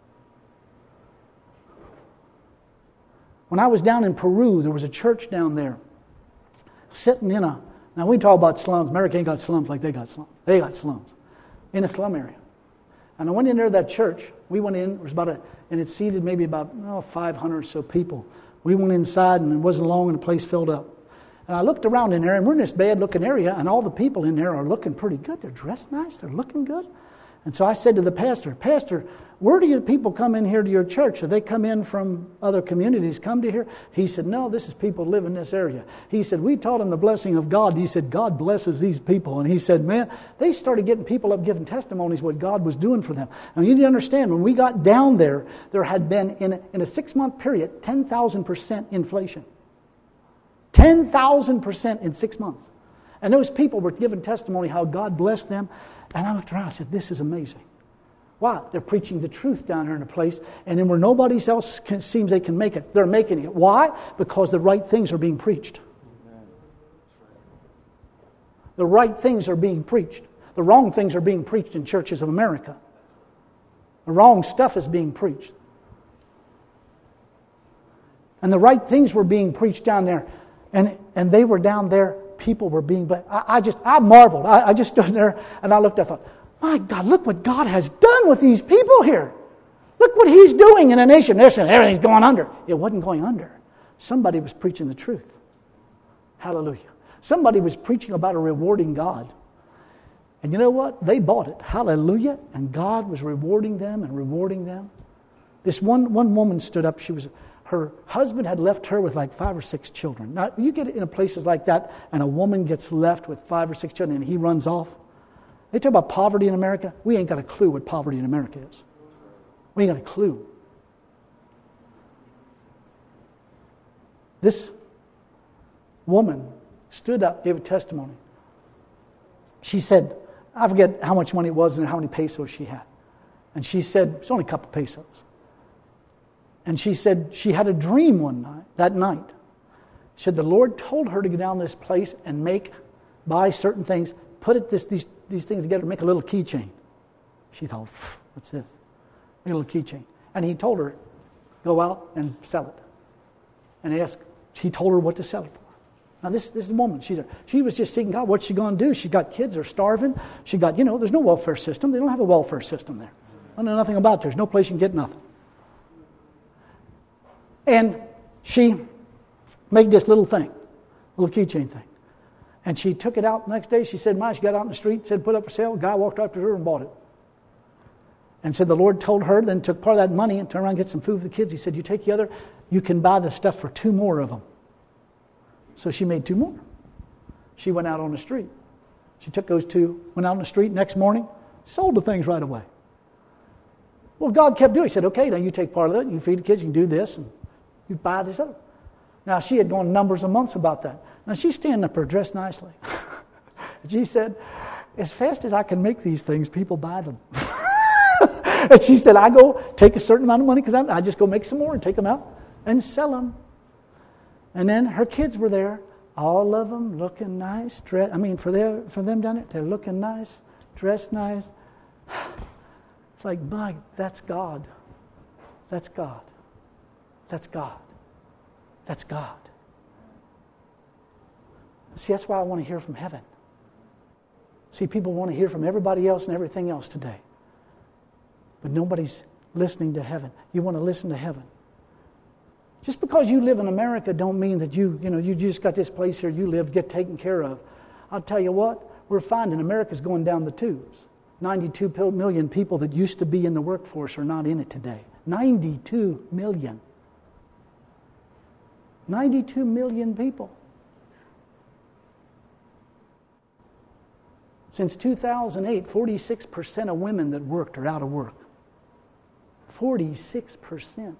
When I was down in Peru, there was a church down there sitting in a... Now we talk about slums. America ain't got slums like they got slums. They got slums in a slum area. And I went in there to that church. We went in. It was and it seated maybe about 500 or so people. We went inside and it wasn't long and the place filled up. And I looked around in there, and we're in this bad-looking area, and all the people in there are looking pretty good. They're dressed nice. They're looking good. And so I said to the pastor, Pastor, where do your people come in here to your church? Do they come in from other communities, come to here? He said, no, this is people live in this area. He said, we taught them the blessing of God. He said, God blesses these people. And he said, man, they started getting people up giving testimonies what God was doing for them. And you need to understand, when we got down there, there had been, in a 6-month period, 10,000% inflation. 10,000% in 6 months. And those people were giving testimony how God blessed them. And I looked around and said, this is amazing. Why? They're preaching the truth down here in a place, and then where nobody else seems they can make it, they're making it. Why? Because the right things are being preached. The right things are being preached. The wrong things are being preached in churches of America. The wrong stuff is being preached. And the right things were being preached down there. And they were down there, people were being blessed. I marveled. I just stood there and I looked, I thought, my God, look what God has done with these people here. Look what He's doing in a nation. They're saying everything's going under. It wasn't going under. Somebody was preaching the truth. Hallelujah. Somebody was preaching about a rewarding God. And you know what? They bought it. Hallelujah. And God was rewarding them and rewarding them. This one woman stood up. Her husband had left her with like 5 or 6 children. Now, you get in places like that, and a woman gets left with 5 or 6 children, and he runs off. They talk about poverty in America. We ain't got a clue what poverty in America is. We ain't got a clue. This woman stood up, gave a testimony. She said, I forget how much money it was and how many pesos she had. And she said, it's only a couple pesos. And she said she had a dream that night. She said the Lord told her to go down this place and buy certain things, put these things together, make a little keychain. She thought, what's this? Make a little keychain. And He told her, go out and sell it. And He told her what to sell it for. Now this is a woman. She was just seeking God. What's she going to do? She got kids. They're starving. She got, there's no welfare system. They don't have a welfare system there. I know nothing about it. There's no place you can get nothing. And she made this little keychain thing. And she took it out the next day. She said, she got out in the street, said, put up for sale. A guy walked up to her and bought it. And said the Lord told her, then took part of that money and turned around and get some food for the kids. He said, you take the other, you can buy the stuff for 2 more of them. So she made 2 more. She went out on the street. She took those 2, went out on the street next morning, sold the things right away. Well, God kept doing it. He said, okay, now you take part of it, you feed the kids, you can do this, and you buy this other. Now, she had gone numbers of months about that. Now, she's standing up there dressed nicely. She said, as fast as I can make these things, people buy them. And she said, I go take a certain amount of money, because I just go make some more and take them out and sell them. And then her kids were there, all of them looking nice. For them down there, they're looking nice, dressed nice. It's like, my, that's God. That's God. That's God. That's God. See, that's why I want to hear from heaven. See, people want to hear from everybody else and everything else today. But nobody's listening to heaven. You want to listen to heaven. Just because you live in America don't mean that you just got this place here you live, get taken care of. I'll tell you what, we're finding America's going down the tubes. 92 million people that used to be in the workforce are not in it today. 92 million. 92 million people. Since 2008, 46% of women that worked are out of work. 46%.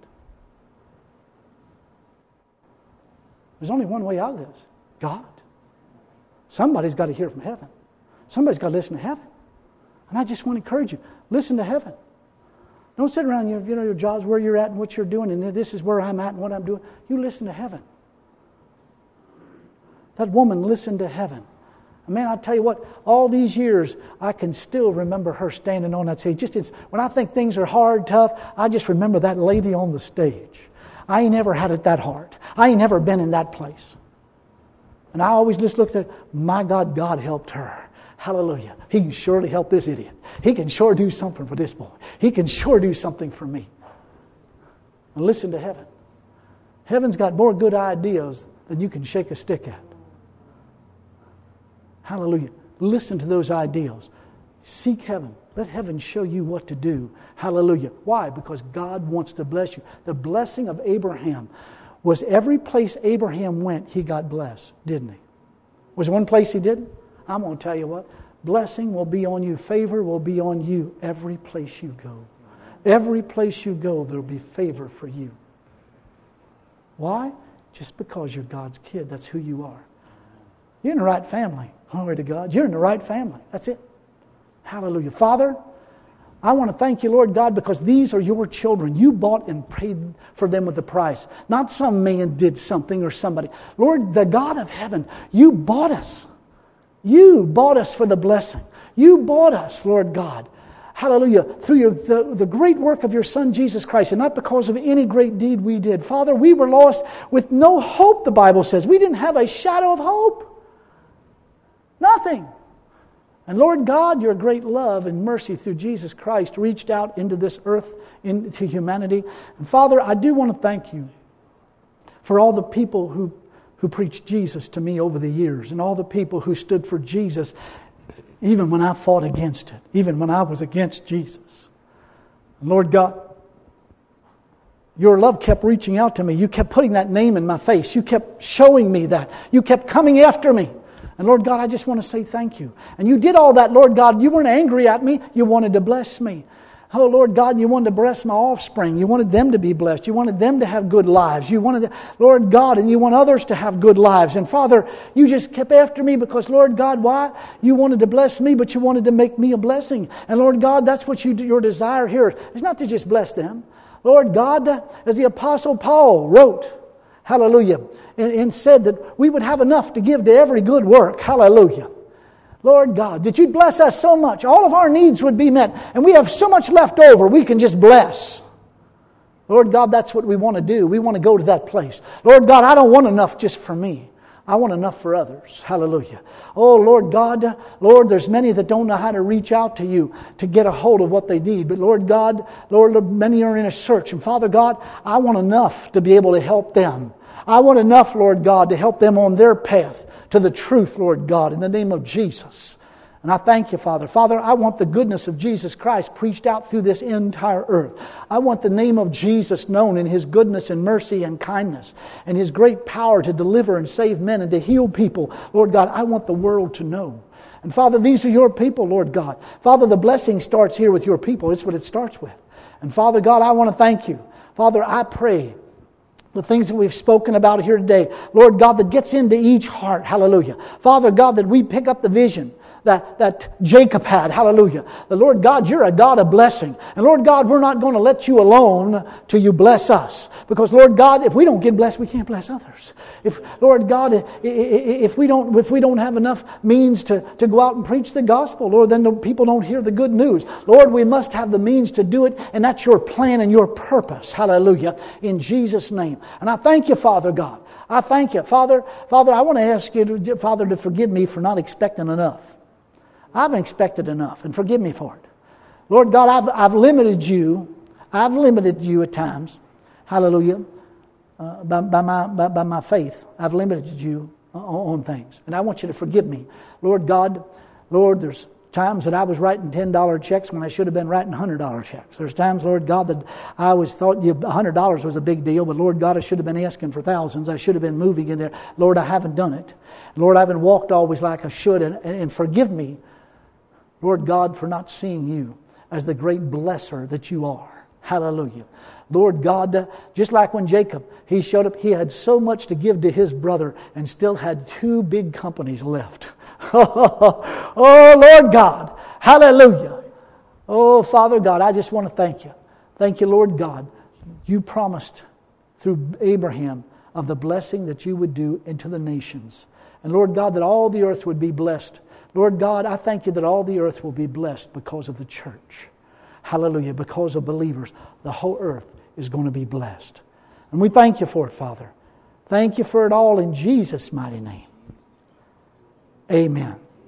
There's only one way out of this. God. Somebody's got to hear from heaven. Somebody's got to listen to heaven. And I just want to encourage you, listen to heaven. Don't sit around your jobs, where you're at and what you're doing, and this is where I'm at and what I'm doing. You listen to heaven. That woman listened to heaven. Man, I tell you what, all these years, I can still remember her standing on that stage. When I think things are hard, tough, I just remember that lady on the stage. I ain't never had it that hard. I ain't never been in that place. And I always just looked at, my God, God helped her. Hallelujah. He can surely help this idiot. He can sure do something for this boy. He can sure do something for me. And listen to heaven. Heaven's got more good ideas than you can shake a stick at. Hallelujah. Listen to those ideals. Seek heaven. Let heaven show you what to do. Hallelujah. Why? Because God wants to bless you. The blessing of Abraham was every place Abraham went, he got blessed, didn't he? Was there one place he didn't? I'm going to tell you what. Blessing will be on you. Favor will be on you every place you go. Every place you go, there will be favor for you. Why? Just because you're God's kid. That's who you are. You're in the right family. Glory to God. You're in the right family. That's it. Hallelujah. Father, I want to thank you, Lord God, because these are your children. You bought and paid for them with a price. Not some man did something or somebody. Lord, the God of heaven, you bought us. You bought us for the blessing. You bought us, Lord God. Hallelujah. Through the great work of your Son, Jesus Christ, and not because of any great deed we did. Father, we were lost with no hope, the Bible says. We didn't have a shadow of hope. Nothing. And Lord God, your great love and mercy through Jesus Christ reached out into this earth, into humanity. And Father, I do want to thank you for all the people who preached Jesus to me over the years, and all the people who stood for Jesus even when I fought against it, even when I was against Jesus. And Lord God, your love kept reaching out to me. You kept putting that name in my face. You kept showing me that. You kept coming after me. And Lord God, I just want to say thank you. And you did all that, Lord God. You weren't angry at me. You wanted to bless me. Oh, Lord God, you wanted to bless my offspring. You wanted them to be blessed. You wanted them to have good lives. You wanted, Lord God, and you want others to have good lives. And Father, you just kept after me because, Lord God, why? You wanted to bless me, but you wanted to make me a blessing. And Lord God, that's what your desire here is not to just bless them. Lord God, as the Apostle Paul wrote, hallelujah, and said that we would have enough to give to every good work. Hallelujah. Lord God, that you'd bless us so much. All of our needs would be met. And we have so much left over, we can just bless. Lord God, that's what we want to do. We want to go to that place. Lord God, I don't want enough just for me. I want enough for others. Hallelujah. Oh, Lord God, Lord, there's many that don't know how to reach out to you to get a hold of what they need. But Lord God, Lord, many are in a search. And Father God, I want enough to be able to help them. I want enough, Lord God, to help them on their path to the truth, Lord God, in the name of Jesus. And I thank you, Father. Father, I want the goodness of Jesus Christ preached out through this entire earth. I want the name of Jesus known in His goodness and mercy and kindness and His great power to deliver and save men and to heal people. Lord God, I want the world to know. And Father, these are your people, Lord God. Father, the blessing starts here with your people. It's what it starts with. And Father God, I want to thank you. Father, I pray the things that we've spoken about here today, Lord God, that gets into each heart. Hallelujah. Father God, that we pick up the vision that Jacob had. Hallelujah. The Lord God, you're a God of blessing. And Lord God, we're not going to let you alone till you bless us. Because Lord God, if we don't get blessed, we can't bless others. If Lord God, if we don't have enough means to go out and preach the gospel, Lord, then people don't hear the good news. Lord, we must have the means to do it, and that's your plan and your purpose. Hallelujah. In Jesus' name. And I thank you, Father God. I thank you. Father, I want to ask you, Father, to forgive me for not expecting enough. I haven't expected enough, and forgive me for it. Lord God, I've limited you. I've limited you at times. Hallelujah. By my faith, I've limited you on things. And I want you to forgive me. Lord God, Lord, there's times that I was writing $10 checks when I should have been writing $100 checks. There's times, Lord God, that I always thought $100 was a big deal, but Lord God, I should have been asking for thousands. I should have been moving in there. Lord, I haven't done it. Lord, I haven't walked always like I should, and forgive me Lord God, for not seeing you as the great blesser that you are. Hallelujah. Lord God, just like when Jacob, he showed up, he had so much to give to his brother and still had 2 big companies left. Oh, Lord God. Hallelujah. Oh, Father God, I just want to thank you. Thank you, Lord God. You promised through Abraham of the blessing that you would do into the nations. And Lord God, that all the earth would be blessed. Lord God, I thank you that all the earth will be blessed because of the church. Hallelujah. Because of believers, the whole earth is going to be blessed. And we thank you for it, Father. Thank you for it all in Jesus' mighty name. Amen.